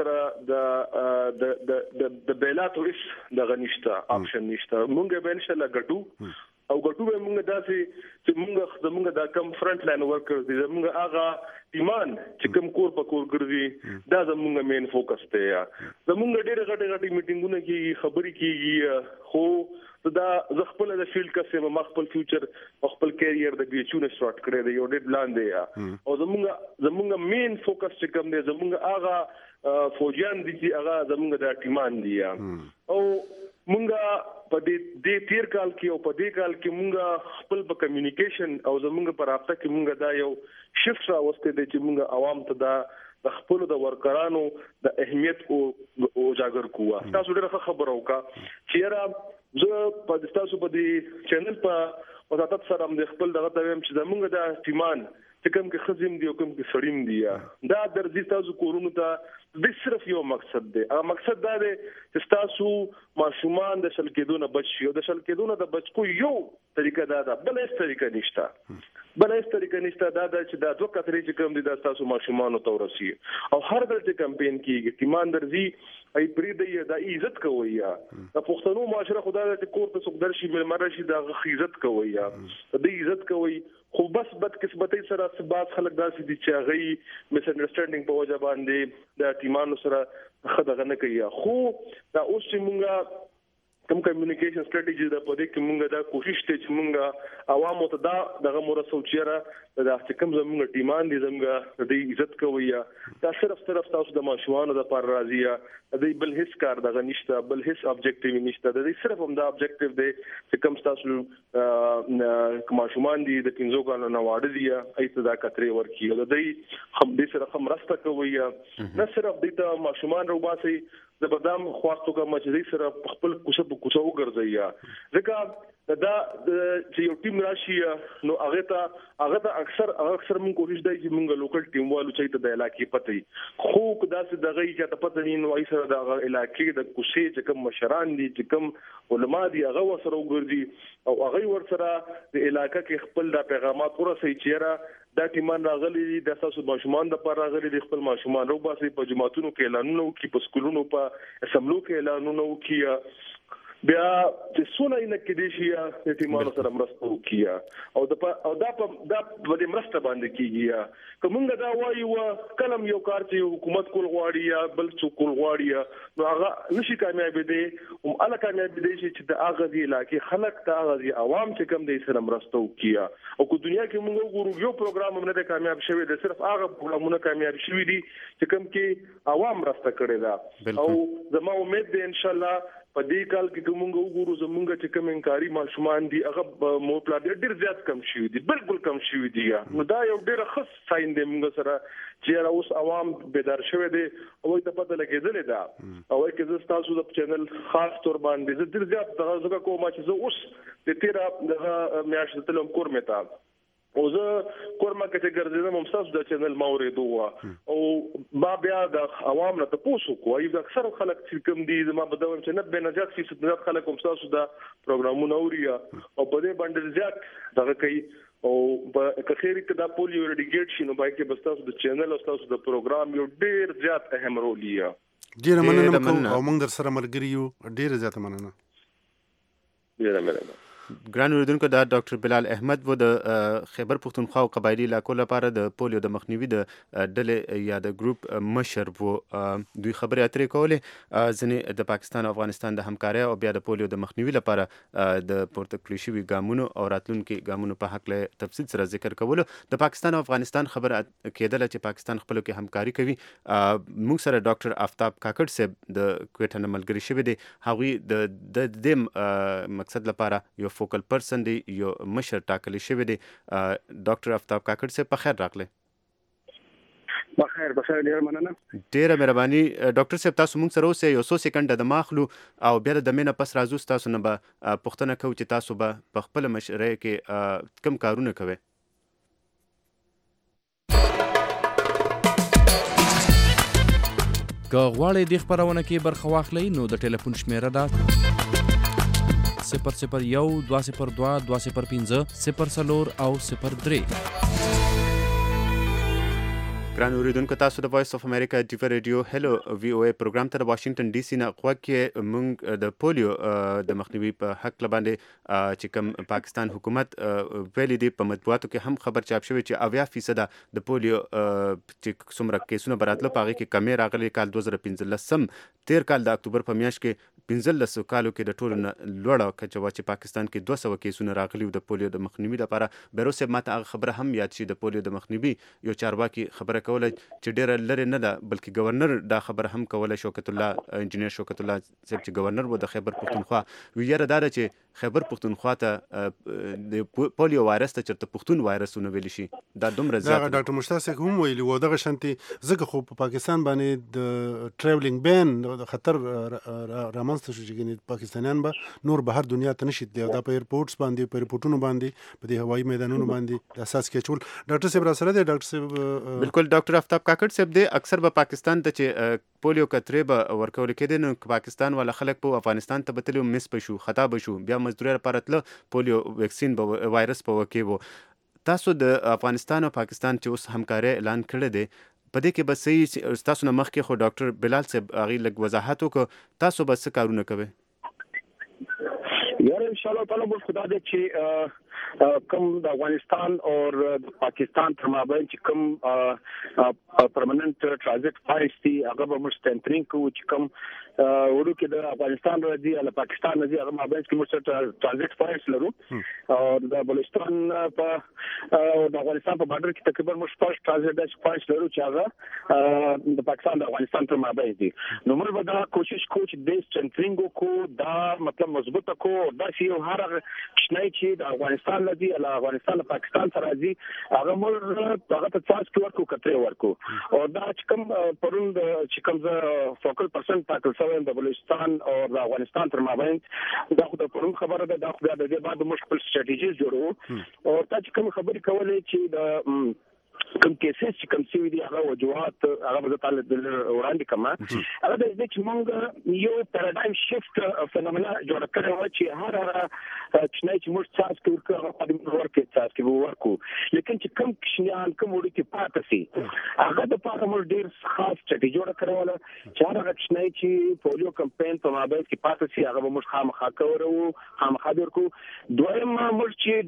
سره د بیلاتو اس دغه نشته آپشن نشته موږ به ان شاء الله ګټو او ګټو به موږ داسې چې موږ دا کم فرنٹ لاین ورکرز دي موږ هغه ایمان چې کوم کور په کور ګرځي دا زموږ مین فوکس دی زموږ ډېر غټي میټینګونه کې خبرې کیږي خو دا زه خپل د فیلډ کسه ما خپل فیوچر او خپل کیریئر د بیچونه سٹارټ کړی دی یو ډېر پلان دی او زموږ مین فوکس چې کوم دی زموږ هغه فوجیان دي چې هغه زموږ د ټیمان دي او مونږه په دې تیر کال کې او په دې کال کې مونږه خپل په کمیونیکیشن او زموږ په رابطه کې مونږه دا یو شفت راوسته دي چې مونږه عوام ته د خپل د ورکرانو د اهمیت او اجاگر کوه تاسو ډېر خبر اوکا چې را زه په تاسو په دې چینل په وضاحت سره هم د خپل دغه تویم چې زموږ د ټیمان چې کوم کې خزم دی او کوم کې سړیم دی دا درځي تاسو کورونو ته د صرف یو مقصد دی مقصد دا دی چې تاسو ماشومان د شل کېدو نه بچ شي او د شل کېدو نه د بچ کو یو طریقه دا ده بل هیڅ طریقه نشته دا چې دا دوه کترې چې کوم دي د تاسو ماشومان ته ورسي او هر ځل چې کمپاین کیږي تیمان درځي ای پری دی د عزت کوي د پښتنو معاشره خدای دې کور ته څوک درشي بل مرشي د عزت کوي د عزت کوي خو بس بد قسمتۍ سره سبات خلک داسې دي چې هغه مس انډرستانډینګ په وجه باندې د ټیمانو سره خدغه نه کوي خو دا اوس چې مونږه کوم کمیونیکیشن سټریټیجی د پدې کې مونږه دا کوشش ته چې مونږه عوامو ته دغه مرسته وچیره دا چې کوم زموږ ټیمان دي زموږ د عزت کوي دا صرف تاسو د ماشومان د پر راضی د بل هیڅ کار دغه نشته بل هیڅ ابجیکټیو نشته د صرف هم دا ابجیکټیو دی چې کوم تاسو ماشومان دي د 15 کالو نه واړه دي ایته دا کتري ورکی د دې هم دې سره هم راسته کوي نه صرف د ماشومان روباسي د بدام خواستو کا مجلس سره خپل کوڅه په کوڅه وګرځي ځکه دا چې یو ټیم راشي نو هغه ته اکثر مونږ کوشش دی چې مونږ لوکل ټیم والو چې ته د علاقې پته خو کدا چې دغه چې ته پته نه وای سره د علاقې د کوڅې چې کوم مشران دي چې کوم علما دي هغه وسره وګرځي او هغه ورسره د علاقې کې خپل د پیغامات ورسوي چې دا ټیمان راغلي د تاسو ماشومان د پر راغلي د خپل ماشومان روباسي په جماعتونو کې اعلانونه کوي په سکولونو په اسمبلو کې اعلانونه کوي بیا چې څونه نه کېدې شي د ټیمانو سره مرسته وکړي او دا په مرسته باندې کیږي کومه دا وایو کلم یو کار چې حکومت کول غواړي یا بل څوک کول غواړي نو هغه نشي کامیاب دي او اله کامیاب دي چې د هغه دی علاقې خلک ته هغه عوام چې کم دي سره مرسته وکړي او کو دنیا کې موږ وګورو یو پروګرام هم نه کامیاب شوی دی صرف هغه پروګرامونه کامیاب شوی دي چې کم کې عوام مرسته کړي دا او زما امید ده ان شاء الله په دې کال کې موږ وګورو زمونږ چې کوم انکاري ماشومان دي هغه مو پلا ډیر زیات کم شوی دي بالکل کم شوی دي نو دا یو ډیر خاص ساين دی موږ سره چې اوس عوام بیدار شوی دي او ته پته لګیدل دا او کې تاسو د چینل خاص تور باندې زه ډیر زیات دغه کوم چې زه اوس د تیرا دغه میاشت تلم کور متا او زه کورما کې ګرځیدم هم تاسو د چینل مورې دوه او ما بیا د عوام نه تاسو کوی د اکثر خلک چې کوم دي ما بدوم چې 90% خلک هم تاسو د پروګرامونو اوریا او په دې باندې زیات دغه کوي او په کخېری کې د پولیو ریډیګیټ شنو بای کې بس تاسو د چینل او تاسو د پروګرام یو ډیر زیات اهم رول لري ډیر مننه او موږ در سره ملګری یو ډیر زیات مننه ډیر مننه ګران اوریدونکو دا ډاکټر بلال احمد و د خیبر پښتونخوا او قبایلی علاقو لپاره د پولیو د مخنیوي د ډلې یا د ګروپ مشر وو دوی خبرې اترې کولې ځینې د پاکستان او افغانستان د همکارۍ او بیا د پولیو د مخنیوي لپاره د پورته کړی شوي ګامونو او راتلونکي ګامونو په حق له تفصیل سره ذکر کولو د پاکستان او افغانستان خبره کېدله چې پاکستان خپلو کې همکاري کوي موږ سره ډاکټر آفتاب کاکړ صاحب د کوټه نه ملګري شوي دي هغوی د دې مقصد لپاره یو فوکل پرسن دی یو مشر ټاکلی شوی دی ډاکټر آفتاب کاکړ صاحب په خیر راغلی بخیر ډیر مننه ډیره مهرباني ډاکټر صاحب تاسو موږ سره اوسئ یو څو سکنډه د ماخلو او بیا د مینه پس راځو تاسو نه به پوښتنه کوو چې تاسو به په خپل مشرۍ کې کم کارونه کوئ که غواړئ دې خپرونه کې برخه واخلئ نو د ټلیفون شمیره ده 001 202 205 04 او 03 ګران اوریدونکو تاسو د وایس اف امریکا ډیو ریډیو هلو وی او ای پروګرام ته د واشنگټن ډي سي نه غوږ کې موږ د پولیو د مخنیوي په حق باندې چې کوم پاکستان حکومت ویلي دی په مطبوعاتو کې هم خبر چاپ شوی چې 80% د پولیو چې څومره کیسونه براتله په هغه کې کمی راغلي کال 2015 تیر کال د اکتوبر په میاشت کې 15 کالو کې د ټولو نه لوړه کچه وا چې پاکستان کې 200 کیسونه راغلي د پولیو د مخنیوي لپاره بیروسه ماته هغه خبره هم یاد شي د پولیو د مخنیوي یو چارواکي خبره کوله چې ډیره لري نه ده بلکې گورنر دا خبره هم کوله شوکت الله انجینیر شوکت الله صاحب چې گورنر و د خیبر پښتونخوا ویره دا ده چې خیبر پښتونخوا ته د پولیو وایرس ته چرته پښتون وایرسونه ویل شي دا دومره زیات دا ډاکټر مشتاق هم ویلي و دغه شانتي زګه خو په پاکستان باندې د ټریولینګ بین د خطر رامنځته شو چې پاکستانیان به نور بهر دنیا ته نشي تللی دا په ایرپورټس باندې په ریپورټونو باندې په دې هوایي میدانونو باندې د اساس کې چول ډاکټر صاحب را سره دی ډاکټر صاحب بالکل ډاکټر آفتاب کاکړ صاحب دی اکثر به پاکستان ته چې پولیو کترې به ورکول کېدې نو پاکستان والا خلک په افغانستان ته به تللی مس به شو خطا به شو بیا مزدوري لپاره تله پولیو ویکسین به وایرس په وکې وو تاسو د افغانستان او پاکستان چې اوس همکارۍ اعلان کړی دی په دې کې به صحیح تاسو نه مخکې خو ډاکټر بلال صاحب هغې لږ وضاحت وکړو تاسو به څه کارونه کوئ یاره انشاءالله تعالی موږ خدا دې چې کم د افغانستان او د پاکستان تر مابین چې کم پرمننت ټرانزیت پوینټس دي هغه به موږ سټمپرینګ کوو چې کم ورو کې د افغانستان راځي او پاکستان راځي هغه مابین کې موږ ټرانزیت پوینټس لرو او د بلوچستان په د افغانستان په بارډر کې تقریبا موږ پاس ټرانزیت پوینټس لرو چې هغه د پاکستان د افغانستان تر مابین دي نو موږ به دا کوشش کوو چې د سټمپرینګ کو دا مطلب مضبوطه کو دا چې هر شنای چې د افغانستان لدی ال افغانستان پاکستان سره راځي هغه موږ هغه ته څاڅ کې ورکو کترې ورکو او دا چې کوم پرون چې کوم فوکل پرسن ټاکل شوی د بلوچستان او د افغانستان تر مابین دا خو د پرون خبره ده دا خو د دې بعد موږ خپل سټریټیجیز جوړو او تا چې کوم خبرې کولې چې د کوم کیسز چې کوم څه دي هغه وجوهات هغه به تعالی وړاندې کما هغه د دې چې موږ یو پارادایم شفت فنومنا جوړ کړو چې هر چې نه چې موږ تاسو کوو هغه په دې ورکه تاسو کوو ورکو لیکن چې کوم کښنیان کوم وړي کې پاتې سي هغه د پاره موږ ډیر خاص چټي جوړ کړو چې هغه کښنی چې پولیو کمپاین په مابین کې پاتې سي هغه موږ خامخا کوو خامخا ورکو دویم موږ چې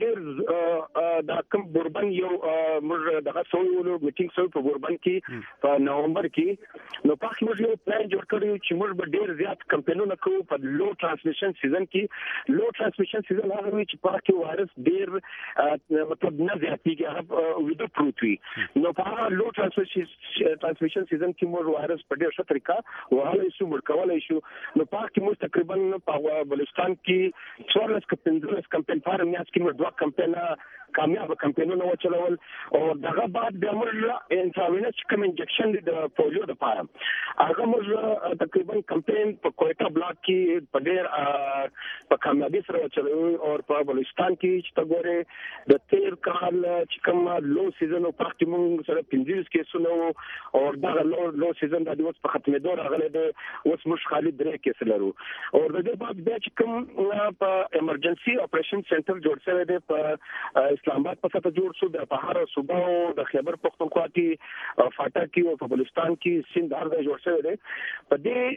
ډیر دا کوم بوربن یو موږ دغه سویولو میټینګ سوی په بوربن کې په نومبر کې نو پاک موږ یو پلان جوړ کړو چې موږ به ډیر زیات کمپاینونه کوو په لو ترانسمیشن سیزن کې لو ترانسمیشن سیزن هغه وی چې پاک وایرس ډیر مطلب نه زیاتېږي هغه ویډیو پروت وي نو په هغه لو ترانسمیشن سیزن کې موږ وایرس په ډیر ښه طریقه وهلای شو ورکولای شو نو پاک موږ تقریبا په بلوچستان کې 14 کمپاین فارم میاس کې موږ 2 کمپاینه کامیاب کمپاینونه وچلول او دغه بعد د موږ انټراوینس کوم انجکشن د پولیو د پاره هغه موږ تقریبا کمپاین په کوټا بلاک کې په ډیر په کامیابی سره وچلول او په بلوچستان کې چې تګوره د تیر کال چې کوم لو سیزن او پاک موږ سره 15 کیسونه او دغه لو سیزن د اوس په ختمېدو راغلی د اوس موږ خالي 3 کیس لرو او د دې بعد بیا چې کوم په ایمرجنسي اپریشن سنټر جوړ شوی دی په اسلام آباد په سطح جوړ شو د بهر صوبه او د خیبر پختونخوا کې فاټا کې او په بلوچستان کې سند هر ځای جوړ شوی دی په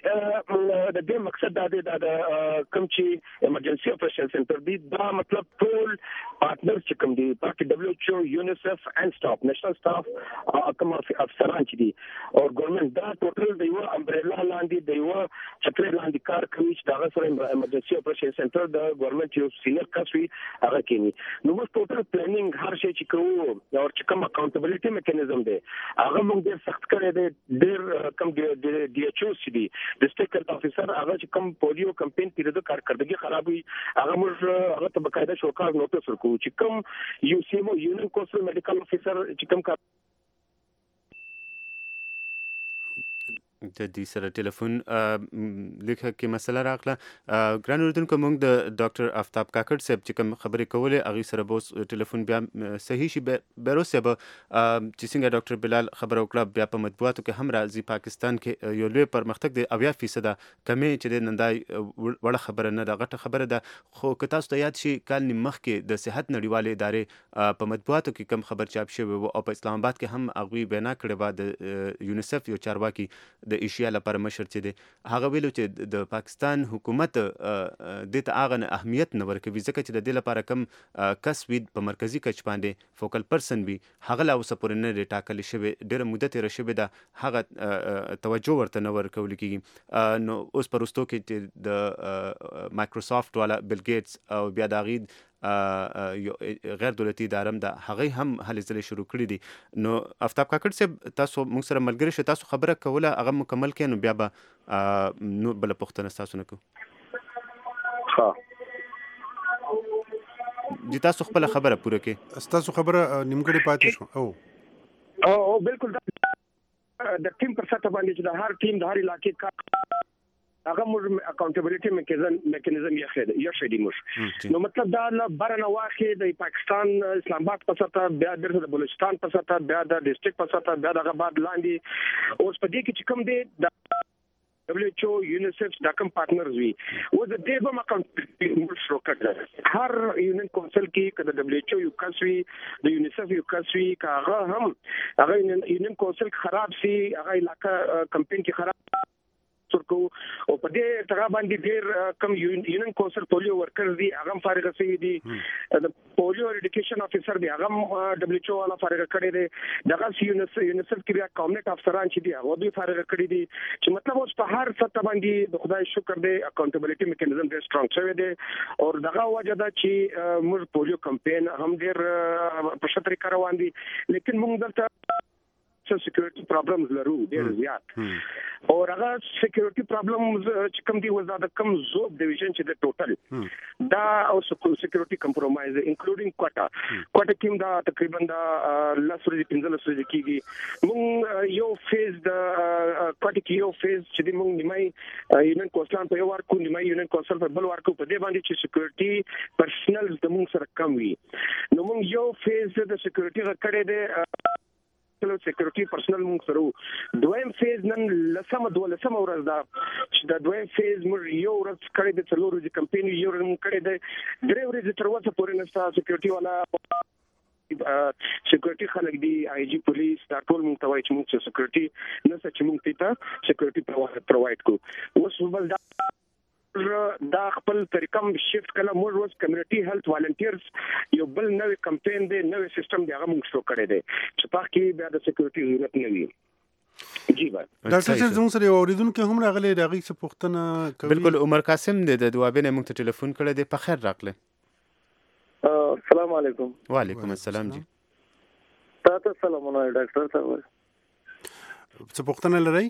دې د دې مقصد دا دی د کوم چې ایمرجنسي اپریشن سنټر دی دا مطلب ټول پارټنر چې کوم دي پاکي WHO یونیسف اینڈ سټاف نېشنل سټاف کوم افسران چې دي او ګورنمنت دا ټوټل د یو امبریلا لاندې د یو چتر لاندې کار کوي چې دا سره ایمرجنسي اپریشن سنټر د ګورنمنت یو سینیئر کس وي هغه کوي نو موږ ټوټل پلانینګ هر شي چې کوو او چې کوم اکاونټیبিলিټي میکانیزم دی هغه موږ ډیر سخت کړی دی ډیر کم دی DHO سي دي ډسټریکټ هیلث افیسر هغه چې کوم پولیو کمپاین کې د کارکړدګي خرابوي هغه موږ هغه ته بقاعده شوکار نوټس ورکوو چې کوم UCMO یونین کوسل میډیکل افیسر چې کوم د دې سره ټلیفون لیکه کې مسله راغله ګران اوریدونکو موږ د ډاکټر آفتاب کاکړ صاحب چې کوم خبرې کولې هغه سره به ټلیفون بیا صحیح شي بیروسه به چې څنګه ډاکټر بلال خبر وکړه بیا په مطبوعاتو کې هم راځي پاکستان کې یو لوی پرمختګ دی 80% کمې چې د نندای وړه خبره نه ده غټه خبره ده خو که تاسو ته یاد شي کال نیم مخکې د صحت نړیوالې ادارې په مطبوعاتو کې کم خبر چاپ شوی او په اسلام آباد کې هم هغوی بیان کړی و د یونیسف یو چارواکي د ایشیا لپاره مشر چې دی هغه ویلو چې د پاکستان حکومت د ته هغه اهمیت نه ورکوي ځکه چې د دې لپاره کم کس وي په مرکزی کچ باندې فوکل پرسن وي هغه لا اوس پورې نه ټاکل شوی ډېر مدت یې راشي ده هغه توجه ورته نه ورکول کیږي نو اوس پرستو کې د مایکروسافت والا بل ګیټس او بیا د غید غیر دولتي ادارم ده هغه هم هلې ځلې شروع کړي دي نو آفتاب کاکړ صاحب تاسو موږ سره ملګری شئ تاسو خبره کوله هغه مکمل کړئ نو بیا به نو بل پوښتنه تاسو نه کوو دي تاسو خپل خبره پوره کړئ تاسو خبره نیمګړې پاتې شو او بالکل د ټیم پر سطح باندې چې د هر ټیم د هر علاقې کا هغه موږ اکاونټیبিলিټي میکانیزم یې خېدي موږ نو مطلب دا نه برنه واخې د پاکستان اسلام آباد په سطح بیا د بلوچستان په سطح بیا د ډسټریکټ په سطح بیا د غباد لاندې اوس په دې کې چې کوم دی WHO یونیسف دا کوم پارټنرز وي او د دې په اکاونټ موږ شروع کړل هر یونین کونسل کې کله WHO یو کس وي د یونیسف یو کس وي هغه هم هغه یونین کونسل خراب سي هغه علاقہ کمپاین کې خراب ورکو او په دې ترا باندې ډېر کم یونین کونسل پولیو ورکرز دي هغه فارغ شوی دي د پولیو ایډوکیشن افیسر دی هغه WHO والا فارغ کړی دی دغه یونیسف کې بیا کامنټ افسران چې دي هغه به فارغ کړی دي چې مطلب اوس په هر سطح باندې د خدای شکر دی اکاونټیبিলিټي میکانیزم ډېر سترونګ شوی دی او دغه وجه دا چې موږ پولیو کمپاین هم ډېر په ښه طریقه روان دي لیکن موږ دلته سکیورټي پرابلمز لرو ډېر زیات او هغه سکیورټي پرابلمز چې کوم دی وزدا د کم زوب ډیویژن چې د ټوټل دا او سکیورټي کمپرومایز انکلودینګ کوټا کې دا تقریبا دا 10 ورځې 15 ورځې کېږي موږ یو فیز د کوټا کې یو فیز چې موږ نیمای یونین کوسلان په یو ورکو نیمای یونین کوسل په بل ورکو په دې باندې چې سکیورټي پرسنل د موږ سره کم وي نو موږ یو فیز د سکیورټي غکړې ده سکیورټي پرسنل موږ سره دویم فیز نن لسمه ورځ دا چې دا دویم فیز موږ یو ورځ کړی د 4 ورځې کمپاین یو ورځ موږ کړی د 3 ورځې تر اوسه پورې نشته سکیورټي والا سکیورټي خلک دی آی جی پولیس دا ټول موږ ته وایي چې موږ سکیورټي نه چې موږ ته سکیورټي پرووايډ کوو اوس بل دا خپل طریقم شفت کله موږ اوس کمیونټي هیلث والنټیرز یو بل نوې کمپاین دی نوې سیستم دی هغه موږ شروع کړی دی چې پاک کې بیا د سکیورټي ضرورت نه وي جی بھائی ډاکټر صاحب زموږ سره اوریدونکو هم راغلي راغی څه پوښتنه کوي بالکل عمر قاسم د دوابینه موږ ته ټلیفون کړی دی په خیر راغله السلام علیکم وعلیکم السلام جی تاسو سلامونه ډاکټر صاحب څه پوښتنه لرئ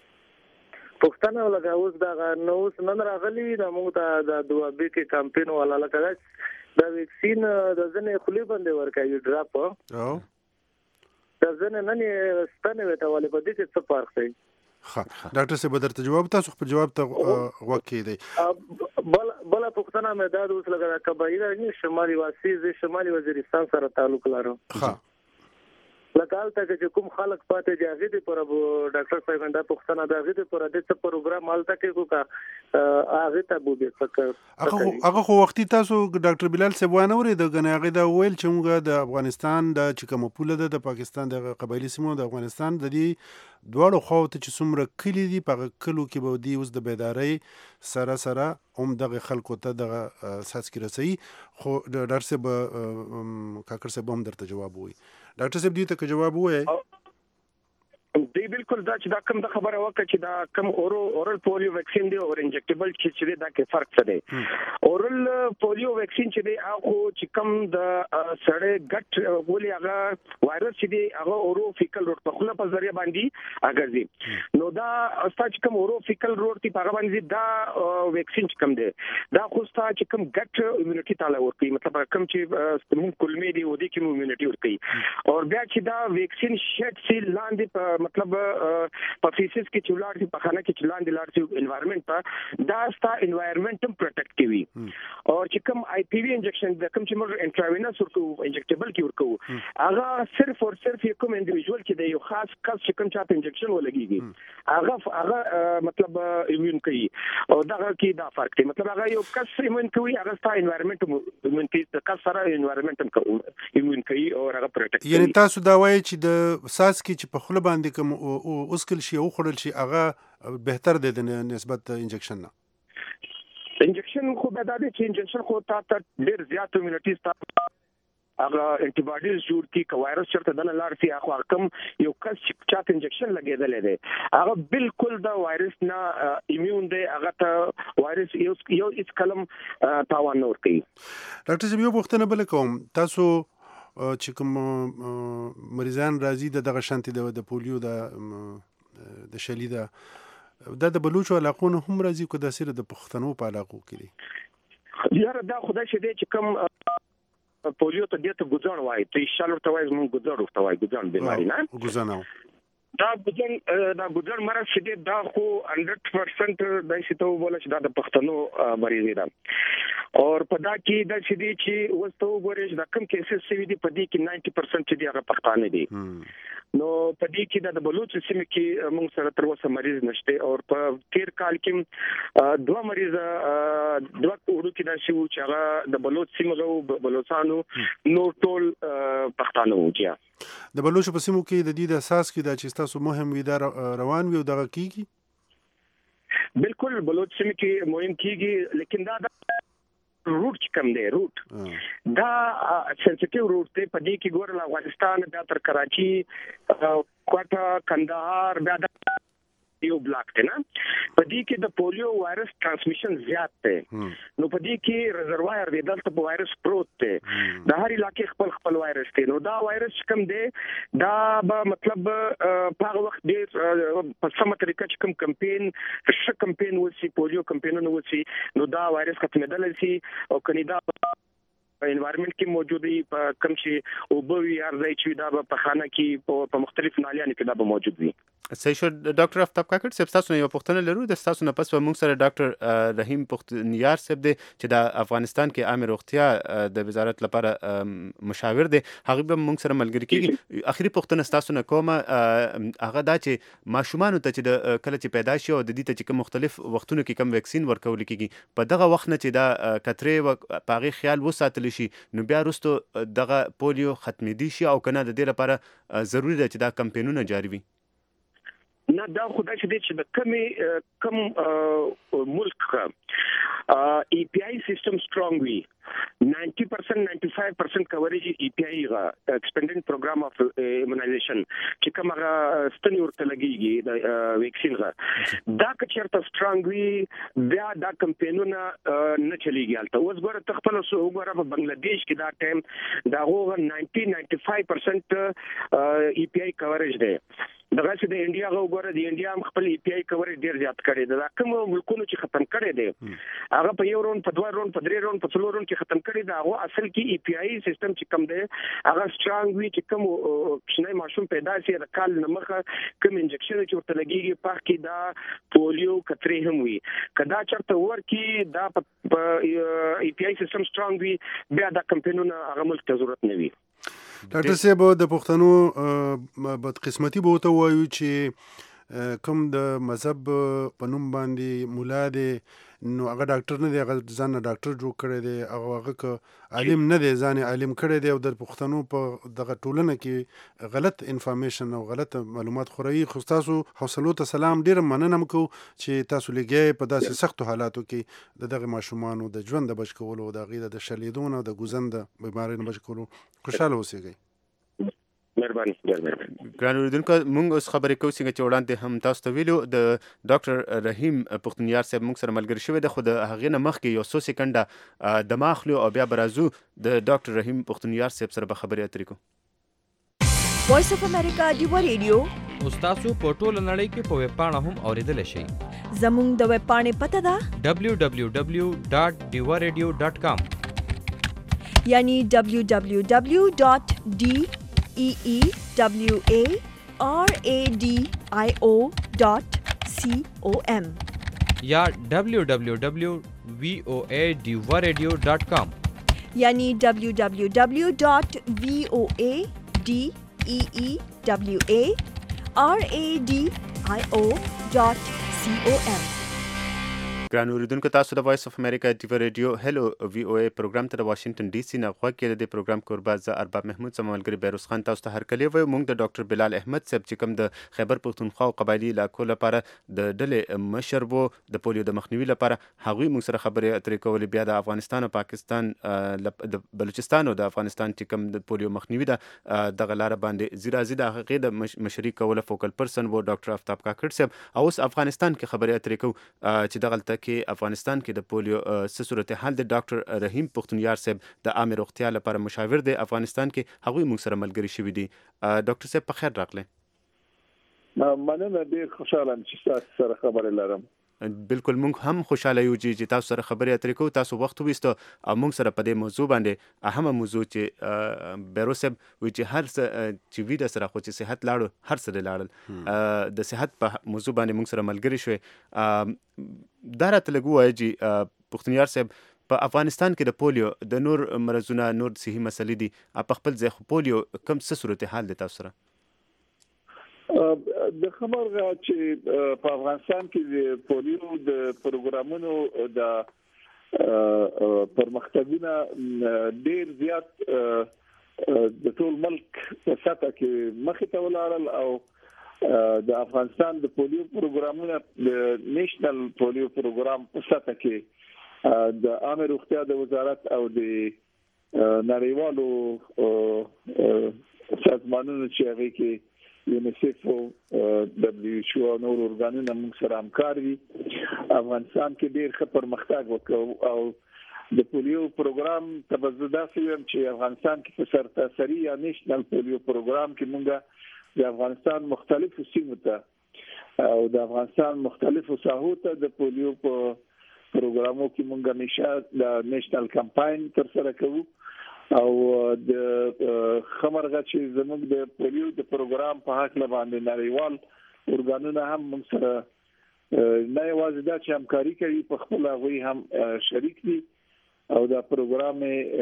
پښتنه ولګا اوس دا نو نن راغلی د موږ ته د دوابې کې کمپاین ولا لکه دا ویکسین د ځنې خلی باندې ورکوي ډراپ او د ځنې نن ستنه وته ولې په دې کې څه فرق دی ها ډاکټر صاحب درته جواب تاسو په جواب ته وکی دی بل پښتنه مې دا اوس لګا کبایره نه شمالي وزیرستان سره تعلق لرو ها لکه الته چې کوم خلک پاتې دي هغه دې پر ډاکټر صاحب دا پښتنه دا هغه دې پر دې څه پروګرام الته کې کوکا هغه ته بو دې څه هغه خو وختي تاسو ډاکټر بلال صاحب وانه ورې د غنغه دا ویل چې موږ د افغانستان د چکم پوله د پاکستان د قبایلی سیمو د افغانستان د دې دواړو خواو ته چې څومره کلی دي په کلو کې به دی اوس د بیداری سره هم دغه خلکو ته دغه اساس کې رسي خو ډاکټر صاحب کاکر صاحب هم درته جواب وایي ډاکټر صاحب دې ته جواب وایي دی بالکل دا چې دا کوم د خبره وکړه چې دا کوم اورال پولیو ویکسین دی او انجکټیبل چې دا کې فرق څه دی اورال پولیو ویکسین چې دی هغه چې کوم د سړی ګټ ولې هغه وایرس چې دی هغه اورو فیکل روټ په خله په ذریعہ باندې اگرځي نو دا استا چې کوم اورو فیکل روټ تی په باندې دا ویکسین چې کوم دی دا خو استا چې کوم ګټ ایمونټی تعالی ورکړي مطلب کوم چې موږ کلمې دی ودی کې ایمونټی ورکړي او بیا چې دا ویکسین شټ سی لاندې مطلب په فیسز کې چولار دي په خانه کې چلان دي لار چې انوایرنمنت ته دا ستا انوایرنمنت هم پروټیکټ کوي او چې کوم آی پی وی انجکشن د کوم چې موږ انټراوینس ورکو انجکټیبل کې ورکو هغه صرف او صرف کوم انډیویډوال چې د یو خاص کس چې کوم چاته انجکشن ولګيږي هغه مطلب ایمون کوي او دا کې دا فرق دی مطلب هغه یو کس ایمون کوي هغه ستا انوایرنمنت ایمونټی د کس سره انوایرنمنت هم ایمون کوي او هغه پروټیکټ کوي یعنی تاسو دا وایي چې د ساس کې چې په خله باندې کوم اوس کل شي او خړل شي هغه بهتر دی د نسبت انجکشن نه انجکشن خو به دا دی چې انجکشن خو تا ډیر زیات ایمونټی ستا هغه انټي باډیز جوړ کی که وایرس چرته دنه لاړ شي هغه کم یو کس چې چاته انجکشن لګیدل دی هغه بالکل دا وایرس نه ایمیون دی هغه ته وایرس یو هیڅ کلم تاوان نه ورکوي ډاکټر صاحب یو پوښتنه بل کوم تاسو چې کوم مریضان راځي دغه شانتي د پولیو د شلی د بلوچو علاقو نه هم راځي کو د سره د پښتنو په علاقو کې دی یاره دا خدای شه دی چې کوم پولیو ته دته ګزړ وای ته انشاءالله ته وای موږ ګزړ وخت وای ګزړ بیماری نه ګزناو دا ګزړ مرض چې دا خو 100% د شتو بوله چې دا د پښتنو مریض دی او په دا کې د چې وستو ګورې دا کم کیسز سوي دي په دې کې 90% چې دی هغه پښتانه دي نو په دې کې د بلوچ سیمه کې موږ سره تر اوسه مریض نشته او په تیر کال کې دوه مریض دوه وړو کې دا شو چې هغه د بلوچ سیمه او بلوچستانو نو ټول پښتانه وو د بلوچ په سیمو کې د دې د اساس کې د چې تاسو مهم وي دا روان وي او دغه کیږي بالکل بلوچ سیمه کې مهم کیږي لیکن دا روټ کم دی روټ دا سنسټیو روټ ته په دې کې ګورل افغانستان بیا تر کراچي کوټه کندهار بیا یو بلاک دی نه په دې کې د پولیو وایرس ترانسمیشن زیات دی نو په دې کې ریزروایر دی دلته په وایرس پروت دی د هر علاقې خپل وایرس دی نو دا وایرس کم دی دا به مطلب په هغه وخت دی په سمه طریقه چې کوم کمپاین وسی پولیو کمپاینونه وسی نو دا وایرس ختمېدل شي او کني دا انوایرنمنت کې موجود وي په کوم چې او بوي ارزای چې دا په خانه کې په مختلف نالیانو کې دا به موجود وي. صحیح شو. ډاکټر افتاب کاکړ صاحب تاسو یو پوښتنه لرو د تاسو نه پس په موږ سره ډاکټر رحیم پختونیار صاحب دی چې د افغانستان کې عامه روغتیا د وزارت لپاره مشاور دی هغه به موږ سره ملګری کیږي. اخري پوښتنه تاسو نه کومه هغه دا چې ماشومان ته چې د کله چې پیدا شي او د دې ته چې کوم مختلف وختونو کې کوم ویکسین ورکول کیږي په دغه وخت نه چې دا کترې پاغي خیال وساتل شي نو بیا وروسته دغه پولیو ختمېدي شي او کنه د دې لپاره ضروری ده چې دا کمپینونه جاری وي. نه دا خدای چې د کم ملک ای پی آی سیستم سترونګ وي 90% 95% کوریج ای پی آی غا ایکسپینډنټ پروګرام اف ایمونایزیشن چې کوم هغه ستنی ورته لګیږي د ویکسین غا دا کچرته سترونګ وي بیا دا کمپینونه نه چلیږي البته اوس ګوره تخپل وګوره په بنگلاديش کې دا ټایم دا هو 90-95% ای پی آی کوریج دی. دغه چې د انډیا غوړه د انډیا خپل ای پی آی کوریج ډیر زیات کړي دا کوم ملکونو چې ختم کړي دي هغه په یو رون په دوه رون په درې رون په څلور رون کې ختم کړي دا هغه اصل کې ای پی آی سیستم چې کوم دی هغه سترونګ وي چې کوم شنه ماشوم پیدا شي د کال نمخه کوم انجکشن چې ورته لګيږي په کې دا پولیو کترې هم وي کدا چرته ورکی دا په ای پی آی سیستم سترونګ وي بیا دا کمپینونه هغه ملک ته ضرورت نه وي. ډاکټر صاحب د پښتنو بدقسمتي به ورته وایو چې کوم د مذهب په نوم باندې مولا دی نو هغه ډاکټر نه دی هغه ځان ډاکټر جوړ کړی دی هغه که عالم نه دی ځان عالم کړی دی او د پښتنو په دغه ټولنه کې غلط انفارمیشن او غلط معلومات خوري. خو تاسو حوصلو ته سلام ډیر مننه مکو چې تاسو لګي په داسې سختو حالاتو کې دغه ماشومان د ژوند د بچ کولو د غیره د شلیدون او د ګوزند بیماری نه بچ کولو خوشاله اوسئ. مهرباني ګران اوریدونکو موږ اوس خبرې کوو څنګه چې وړاندې هم تاسو ته ویلو د ډاکټر رحیم پختونیار صاحب موږ سره ملګری شوی دی خو د هغې نه مخکې یو څو سکنډه دمه اخلو او بیا به راځو د ډاکټر رحیم پختونیار صاحب سره به خبرې اترې کوو. وایس اف امریکا ډیو ریډیو اوس تاسو په ټوله نړۍ کې په ویب پاڼه هم اوریدلی شئ. زموږ د ویب پاڼې پته ده www.diwaradio.com یعنی www.DEEWARADIO.com یا www.voadiwaradio.com یعنی www.voadiwaradio.com. ګران اوریدونکو تاسو د وایس اف امریکا ډیو ریډیو هلو وی او ای پروګرام ته د واشنگټن ډي سي نه غوږ کې د پروګرام کوربه ز ارباب محمود سم ملګری بیروز خان تاسو ته هرکلی وایو. موږ د ډاکټر بلال احمد صاحب چې کوم د خیبر پختونخوا او قبایلی علاقو لپاره د ډلې مشر وو د پولیو د مخنیوي لپاره هغوی موږ سره خبرې اترې کولې. بیا د افغانستان او پاکستان د بلوچستان او د افغانستان چې کوم د پولیو مخنیوي ده دغه لاره باندې زیرازي د هغې د مشري کوله فوکل پرسن وو ډاکټر افتاب کاکړ صاحب. او اوس افغانستان کې خبرې اترې کوو چې دغلته کې افغانستان کې د پولیو څه صورتحال د ډاکټر رحیم پختونیار صاحب د عامه روغتیا لپاره مشاور دی افغانستان کې هغوی موږ سره ملګری شوي دي. ډاکټر صاحب په خیر راغلی. مننه ډیر خوشاله چې تاسو سره خبرې لرم. بالکل موږ هم خوشاله یو چې تاسو سره خبرې اترې کوو. تاسو وخت ویسته او موږ سره په دې موضوع باندې اهمه موضوع چې بیروز صاحب وایي چې هر څه چې وي د سره خو چې صحت لاړو هر څه دې لاړل د صحت په موضوع باندې موږ سره ملګری شوی. دا راته لږ ووایه چې پختونیار صاحب په افغانستان کې د پولیو د نور مرضونه نور صحي مسلې دي په خپل ځای خو پولیو کوم څه صورتحال دی تاسو سره؟ د خبرغه چې په افغانستان کې د پولیو د پروګرامونو د پرمختګونه ډیر زیات د ټول ملک په سطح کې مخې ته ولاړل او د افغانستان د پولیو پروګرامونه د نېشنل پولیو پروګرام په سطح کې د عامه روغتیا د وزارت او د نړیوالو سازمانونو چې هغه کې یونیسف او دبليو ایچ او نور ارګانونه موږ سره همکار دي. افغانستان کې ډېر ښه پرمختګ وکړ او د پولیو پروګرام تبزدا سویم چې افغانستان کې په سرتاسري یا نېشنل پولیو پروګرام کې موږ د افغانستان مختلفو سیمو ته او د افغانستان مختلفو ساحو ته د پولیو په پروګرامو کې موږ همیشه د نېشنل کمپاین تر سره کوو او د خمرغه چې زموږ د پولیو د پروګرام په حق باندې نړیوال ارګانونه هم موږ سره نه یوازې دا چې همکاري کوي په خپل هغوی هم شریک دي او دا پروګرام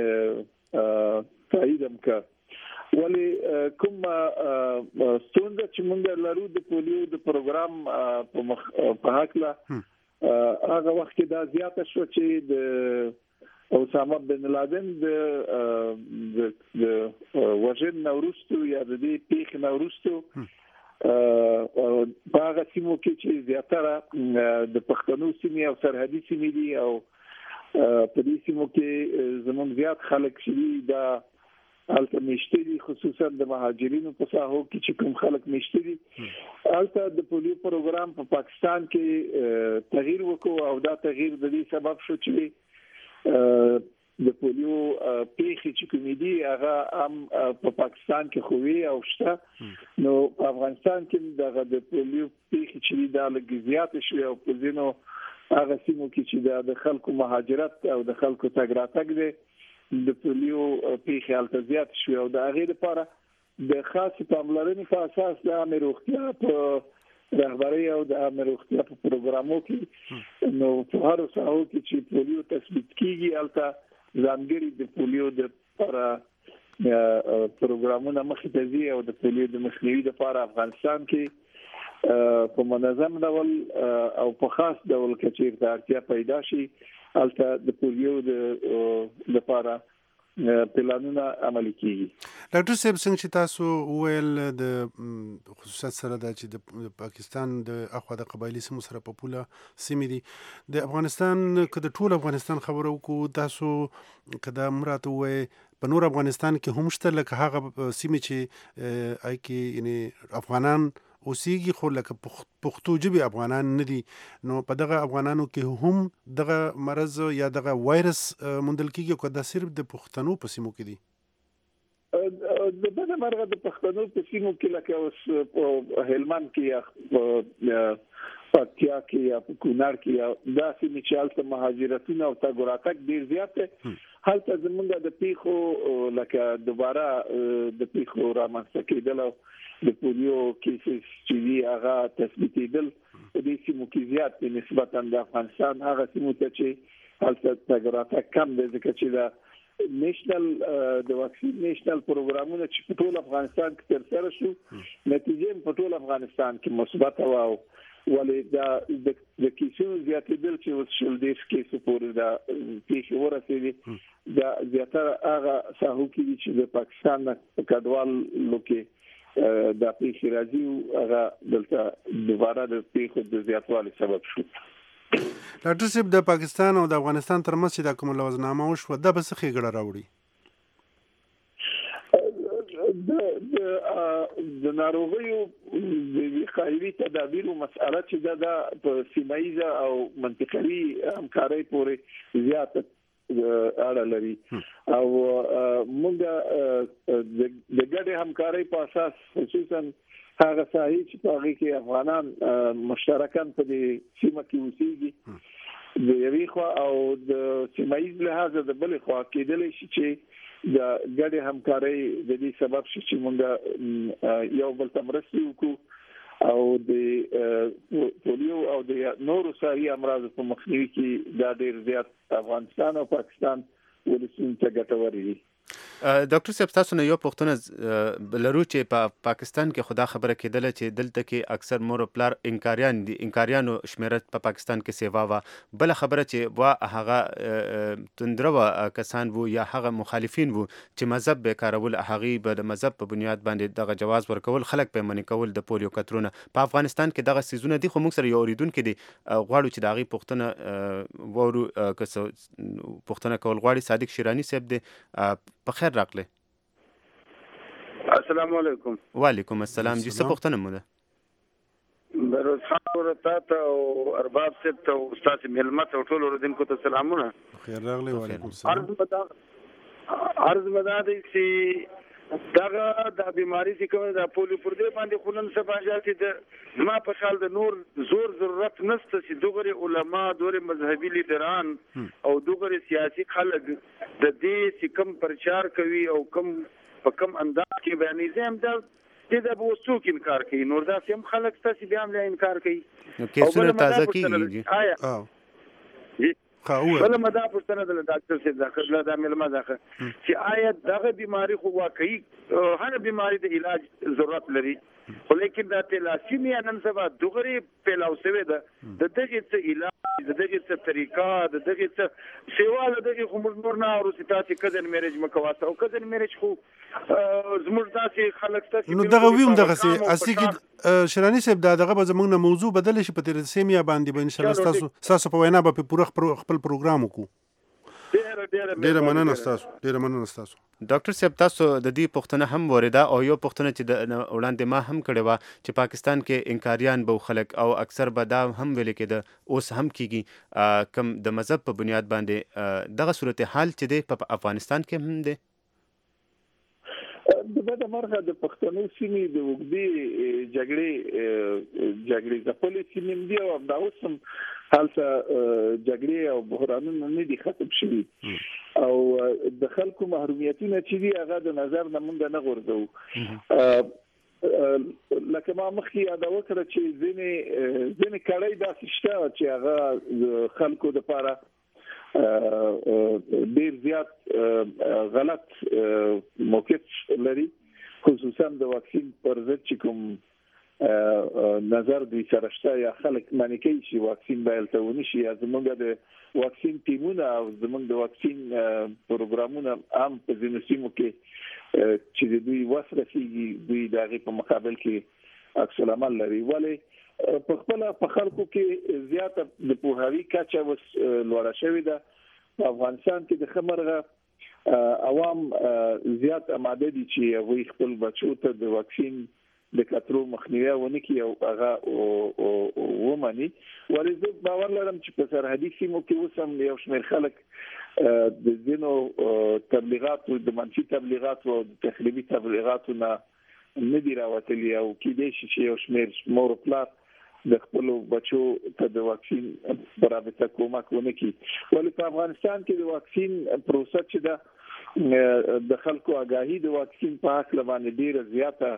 تایید هم کړ. ولی کوم ستونزه چې موږ لرو د پولیو د پروګرام په حق هغه وخت کې دا زیاته شو چې د اسامه بن لادن د وژن نورستو یا د دې پیښ نورستو په هغه سیمو کې چې زیاتره د پښتنو سیمې او سرحدي سیمې دي او په دې سیمو کې زموږ زیات خلک چې دا هلته مشته دي خصوصا د مهاجرینو په ساحو کې چې کوم خلک مشته دي هلته د پولیو پروګرام په پاکستان کې تغییر وکړو او دا تغییر د دې سبب شو چې د پولیو پیښې چې کومې دي هغه هم په پاکستان کې خوي او شته نو په افغانستان کې د پولیو پیښې چې دا لږ زیات شوي او په ځینو هغه سیمو کې چې د خلکو مهاجرت او د خلکو تګ راتګ دی د پولیو پیښې هلته زیات شوي او د هغې لپاره د خاصې پاملرنې په اساس د عامې روغتیا په رهبرۍ او د عامې روغتیا په پروګرامو کې نو په هرو ساحو کې چې پولیو تثبیت کیږي هلته ځانګړي د پولیو د لپاره پروګرامونه مخې ته ځي او د پولیو د مخنیوي لپاره افغانستان کې په منظم ډول او په خاص ډول کې چې اړتیا پیدا شي هلته د پولیو د لپاره پلانونه عملي کیږي. ډاکټر صاحب څنګه چې تاسو وویل د خصوصیت سره دا چې د پاکستان د اخوا د قبایلي سیمو سره په پوله سیمې دي د افغانستان که د ټول افغانستان خبره وکړو تاسو که دا مراته ووایي په نور افغانستان کې هم شته لکه هغه سیمې چې آی کې یعنی افغانان اوسېږي خو لکه پښتو ژبې افغانان نه دي نو په دغه افغانانو کې هم دغه مرض یا دغه وایرس موندل کېږي که دا صرف د پښتنو په سیمو کې دي؟ د دغه مرغه د پښتنو په سیمو کې لکه اوس په هلمند کې یا پکتیا کې یا په کونړ کې یا دا سیمې چې هلته مهاجرتونه او تګ راتګ ډېر زیات دی هلته زمونږ د پیښو لکه دوباره د پیښو رامنځته کېدل او د پولیو کیسز چې دي هغه تثبیتېدل په دې سیمو کې زیات دي نسبتا د افغانستان هغه سیمو ته چې هلته تګ راتګ کم دی ځکه چې د نیشنل د واکسین نیشنل پروګرامونه چې په ټول افغانستان کې ترسره شو نتیجې په ټول افغانستان کې مثبت و ولې دا د کیسو زیاتېدل چې اوس شل دېرش کیسو پورې دا پیښې ورسېدې دا زیاتره هغه ساحو کې دي چې د پاکستان نه کډوالو کې دا پیښې راځي او هغه دلته دوباره د پیښو د زیاتوالي سبب شو. ډاکټر صاحب د پاکستان او د افغانستان ترمنځ چې دا کومه لوزنامه وشوه دا به څه ښېګړه راوړي؟ د ناروغیو د وقایوي تدابیرو مسأله چې دا په سیمه او منطقوي همکارۍ پورې زیاته اړه لري او موږ د ګډې همکارۍ په اساس خصوصا هغه ساحې چې په هغې کې افغانان مشترکاً په دې سیمه کې اوسېږي د یوې خوا او د سیمه ییز لحاظه د بلې خوا کېدلی شي چې د ګډې همکارۍ د دې سبب شي چې موږ یو بل ته مرستې وکړو او د پولیو او د نورو ساري امراضو په مخنیوي کې دا ډېر زیات افغانستان او پاکستان ولسونو ته ګټور دي. ډاکټر صاحب تاسو نه یو پوښتنه لرو چې په پاکستان کې خدا خبره کېدله چې دلته کې اکثر مور او پلار انکاریان دي انکاریانو شمیره په پاکستان کې سیوا و بل خبره چې وا هغه تندرو کسان وو یا هغه مخالفین وو چې مذهب به کارول هغه به د مذهب په بنیاد باندې دغه جواز ورکول خلک په منی کول د پولیو کترونه په افغانستان کې دغه سيزونه دي خو موږ سره یو اوریدونکو دي غواړو چې دغه پوښتنه وورو کسو پوښتنه کول غواړي صادق شیرانی صاحب دي په خیر راغله. السلام علیکم. وعلیکم السلام. جی څه پوښتنه مو ده؟ بروزخان ورته ته او ارباب صاحب ته او استاد ملمت او ټول اوریدونکو ته سلامونه. خیر راغله. وعلیکم السلام. عرض بدا دي چې دغه د بیماری چې کومه د پولیو پر دې باندې خونن سبا جاتي د ما په خیال د نور زور ضرورت نشته چې دغه علما دغه مذهبي لیډران او دغه سیاسي خلک د دې چې کوم پرچار کوي او کوم په کوم انداز کې بیانې زم د بوڅوک انکار کوي نور دا سم خلک ستاسو بیا هم انکار کوي کیسونه تازه کیږي بل مدا پښتنه د ډاکټر صاحب ځکه د عملما ځکه چې آیا دغه بیماری خو واقعي هر بیماری د علاج ضرورت لري خو لیکن دا تلاسیمیا نن سبا دغری پیلاو سوی ده د دغه څه علاج د دغه څه طریقه د دغه څه سیوا د دغه کوم نور نه او ستاسو کدن میرج مکواسه او کدن میرج خو زموږ داسې خلک تاسو نو دغه ویم دغه سي اسی کې شرانی صاحب دغه به زمونږ نه موضوع بدل شي په تلاسیمیا باندې به ان شاء الله تاسو په وینا به پوره خپل پروګرام وکړو ډیره مننه تاسو ډاکټر صاحب تاسو د دې پوښتنه هم ورده او یو پوښتنه چې د وړاندې ما هم کړې و چې پاکستان کې انکاریان به خلک او اکثر به دا هم ویل کېده اوس هم کیږي کم د مذهب په بنیاد باندې دغه صورتحال چې دی په افغانستان کې هم دی د بده مرغه د پښتنو سیمې د وګړي جګړې ځپلې سیمې دی او دا اوس هم حالته جګړې او بحرانونه نه دي ختم شوي او د خلکو محرومیتونه چې دي هغه د نظر نه مونږ نه غورځو لکه ما مخکې یاد وکړه چې ځینې کړۍ داسې شته چې هغه خلکو لپاره ډیر زیات غلط موقف لري خصوصا د واکسین پر ضد چې کوم نظر دوی سره شته یا خلک معنی کوي چې واکسین باید ته ونشي یا زمونږ د واکسین ټیمونه او زمونږ د واکسین پروګرامونه هم په ځینو سیمو کې چې دوی وسرسیږي دوی دغه په مقابل کې عکس العمل لري ولی په خپل په خلکو کې زیاته د پوهاوی کچه وس لوړه شوې ده په افغانستان کې د خمرغه عوام زیات آماده دي چې وي خپل بچو ته د واکسین د کترو مخنیوي ونه کی او هغه ومني ولې زه باور لرم چې په سرحدي سیمو کې وسم یو شمېر خلک د دینو تبلیغات او د منفي تبلیغات او تخریبي تبلیغات نه ندي راوتلي او کې دې شي یو شمېر مور پلار د خپل بچو ته د واکسین برابر کومک ونه کی ولې په افغانستان کې د واکسین پروسه چې د خلکو آگاهی د واکسین په حق باندې ډیره زیاته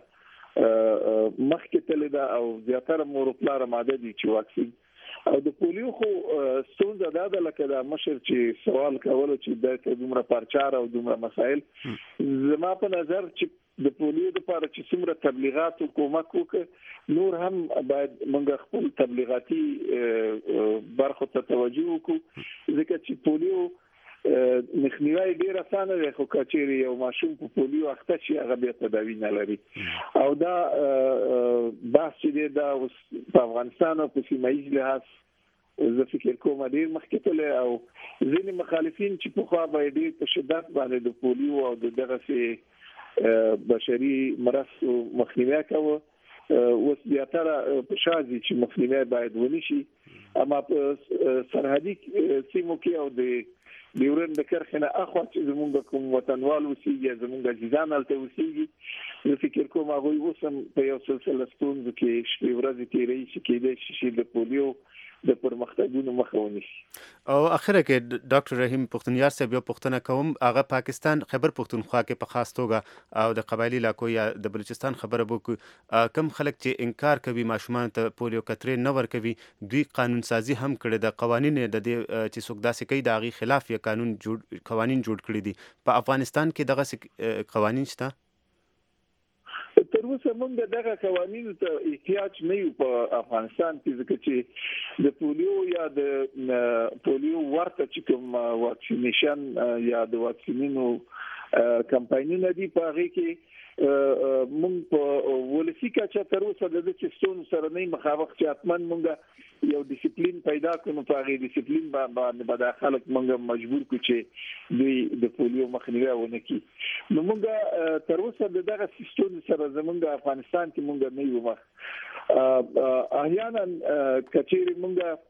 مخکې تللی ده او زیاتره مور پلار آماده دي چې واکسین او د پولیو خو ستونزه دا ده لکه د مشر چې سوال کولو چې د دومره پرچار او دومره مسائل زما په نظر چې د پولیو لپاره چې څومره تبلیغات او کومک وکړي نور هم باید موږ خپل تبلیغاتي برخو ته توجه وکړو ځکه چې پولیو مخنیوي ډیر اسانه دی خو کچېری یو ماشوم په پولیو اخته شي هغه به تداوی نه لري او دا بحث چې دا په افغانستان او په سیمایي لحاظ زه فکر کوم ډیر مخکې تل او ځینې مخالفین چې په خوا به ډیر په شدت باندې د پولیو او دغه بشري مرستو مخنیوي کوي اوس زیاتره په شازي چې مخنیوي باید ونشي اما په سرحدي سیمو کې او د ډیورن د کرخنه اخوا چې زمونږ کوم وطنوال وسیږي زمونږ ځان الته وسیږي نو فکر کوم هغه وسم په یو سلسله ستونزو کې شپې ورځې تیرې شي کېدای شي د پولیو د پرمختګونو مخه ونیسي او اخره کې ډاکټر رحیم پښتونیار صاحب یو پوښتنه کوم هغه پاکستان خیبر پښتونخوا کې په خاص توګه او د قبایلی علاقو یا د بلوچستان خبره وکړو کم خلک چې انکار کوي ماشومان ته پولیو کترې نه ورکوي دوی قانون سازی هم کړي د قوانین د چې څوک داسې کوي د هغې خلاف یې قوانین جوړ کړي دي په افغانستان کې دغه قوانین شته تر اوسه موږ دغه قوانینو ته احتیاج نه یو په افغانستان کې ځکه چې د پولیو یا د پولیو ورته چې کوم واکسینیشن یا د واکسینونو کمپاینونه دي په هغه کې موږ په ولسی کچه تر اوسه د دې ستونزو سره نه مخاوخ چې اتمن موږ یو ډیسپلین پیدا کړو په هغه ډیسپلین باندې داخلك موږ مجبور کړو چې دوی د پولیو مخنیوي ونه کړي نو موږ تر اوسه دغه ستونزو سره زموږ افغانستان کې موږ نه یو مخ احیانا کچېری موږ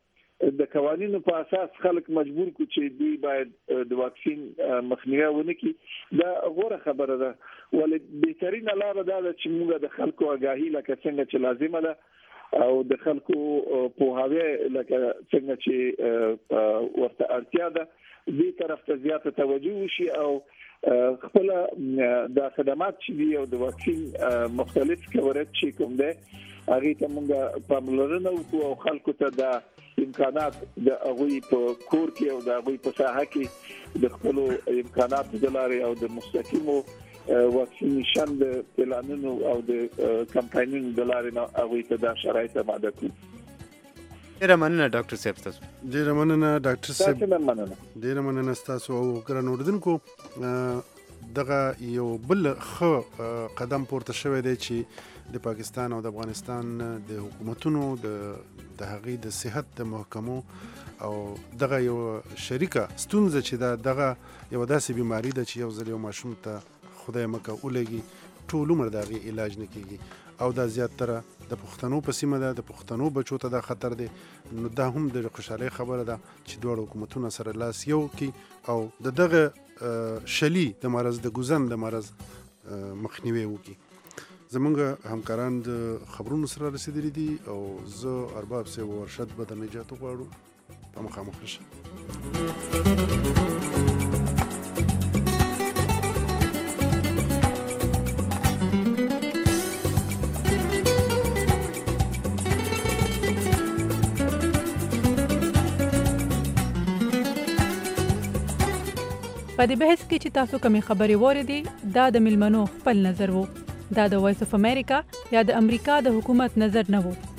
د قوانینو په اساس خلک مجبور کو چې دوی باید د واکسین مخنیوي ونه کړي دا غوره خبره ده ولې بهترینه لار دا ده چې موږ د خلکو آگاهی لکه څنګه چې لازمه ده او د خلکو پوهاوی لکه څنګه چې ورته اړتیا ده دې طرف ته زیاته توجه وشي او خپل د خدمات چې دی او د واکسین مختلف کورت چې کوم ده هغه ته موږ پاملرنه وکړو او خلکو ته د امکانات د هغوی په کور کې او د هغوی په ساحه کې د خپل امکانات د لارې او د مستقیمو واکسینیشن د اعلانونو او د کمپاینونو د لارې نه هغوی ته د شرایط آماده کړو. ډیره مننه ډاکټر صاحب تاسو. ډیره مننه ډاکټر صاحب. تاسو مننه. ډیره مننه تاسو او ګران اوردونکو. دغه یو بل ښه قدم پورته شوی دی چې د پاکستان او د افغانستان د حکومتونو د هغې د صحت د محکمو او دغه یو شریکه ستونزه چې دغه یو داسې بیماری ده چې یو ځل یو ماشوم ته خدای مکه ولګي ټول عمر د هغې علاج نه کیږي او دا زیاتره د پښتنو په سیمه ده د پښتنو بچو ته دا خطر دی. نو دا هم د خوشحالۍ خبره ده چې دواړه حکومتونه سره لاس یو کړي او د دغه شلی د مرض د ګوزن د مرض مخنیوي وکړي. زمونږ همکاران د خبرونو سره رسیدلی دي او زه ارباب صاحب او ارشد به د نجات غواړو په مخامخ شه. په دې بحث کې چې تاسو کومې خبرې واورېدې دا د ملمنو خپل نظر وو. دا د وایس اف امریکا یا د امریکا د حکومت نظر نه وو.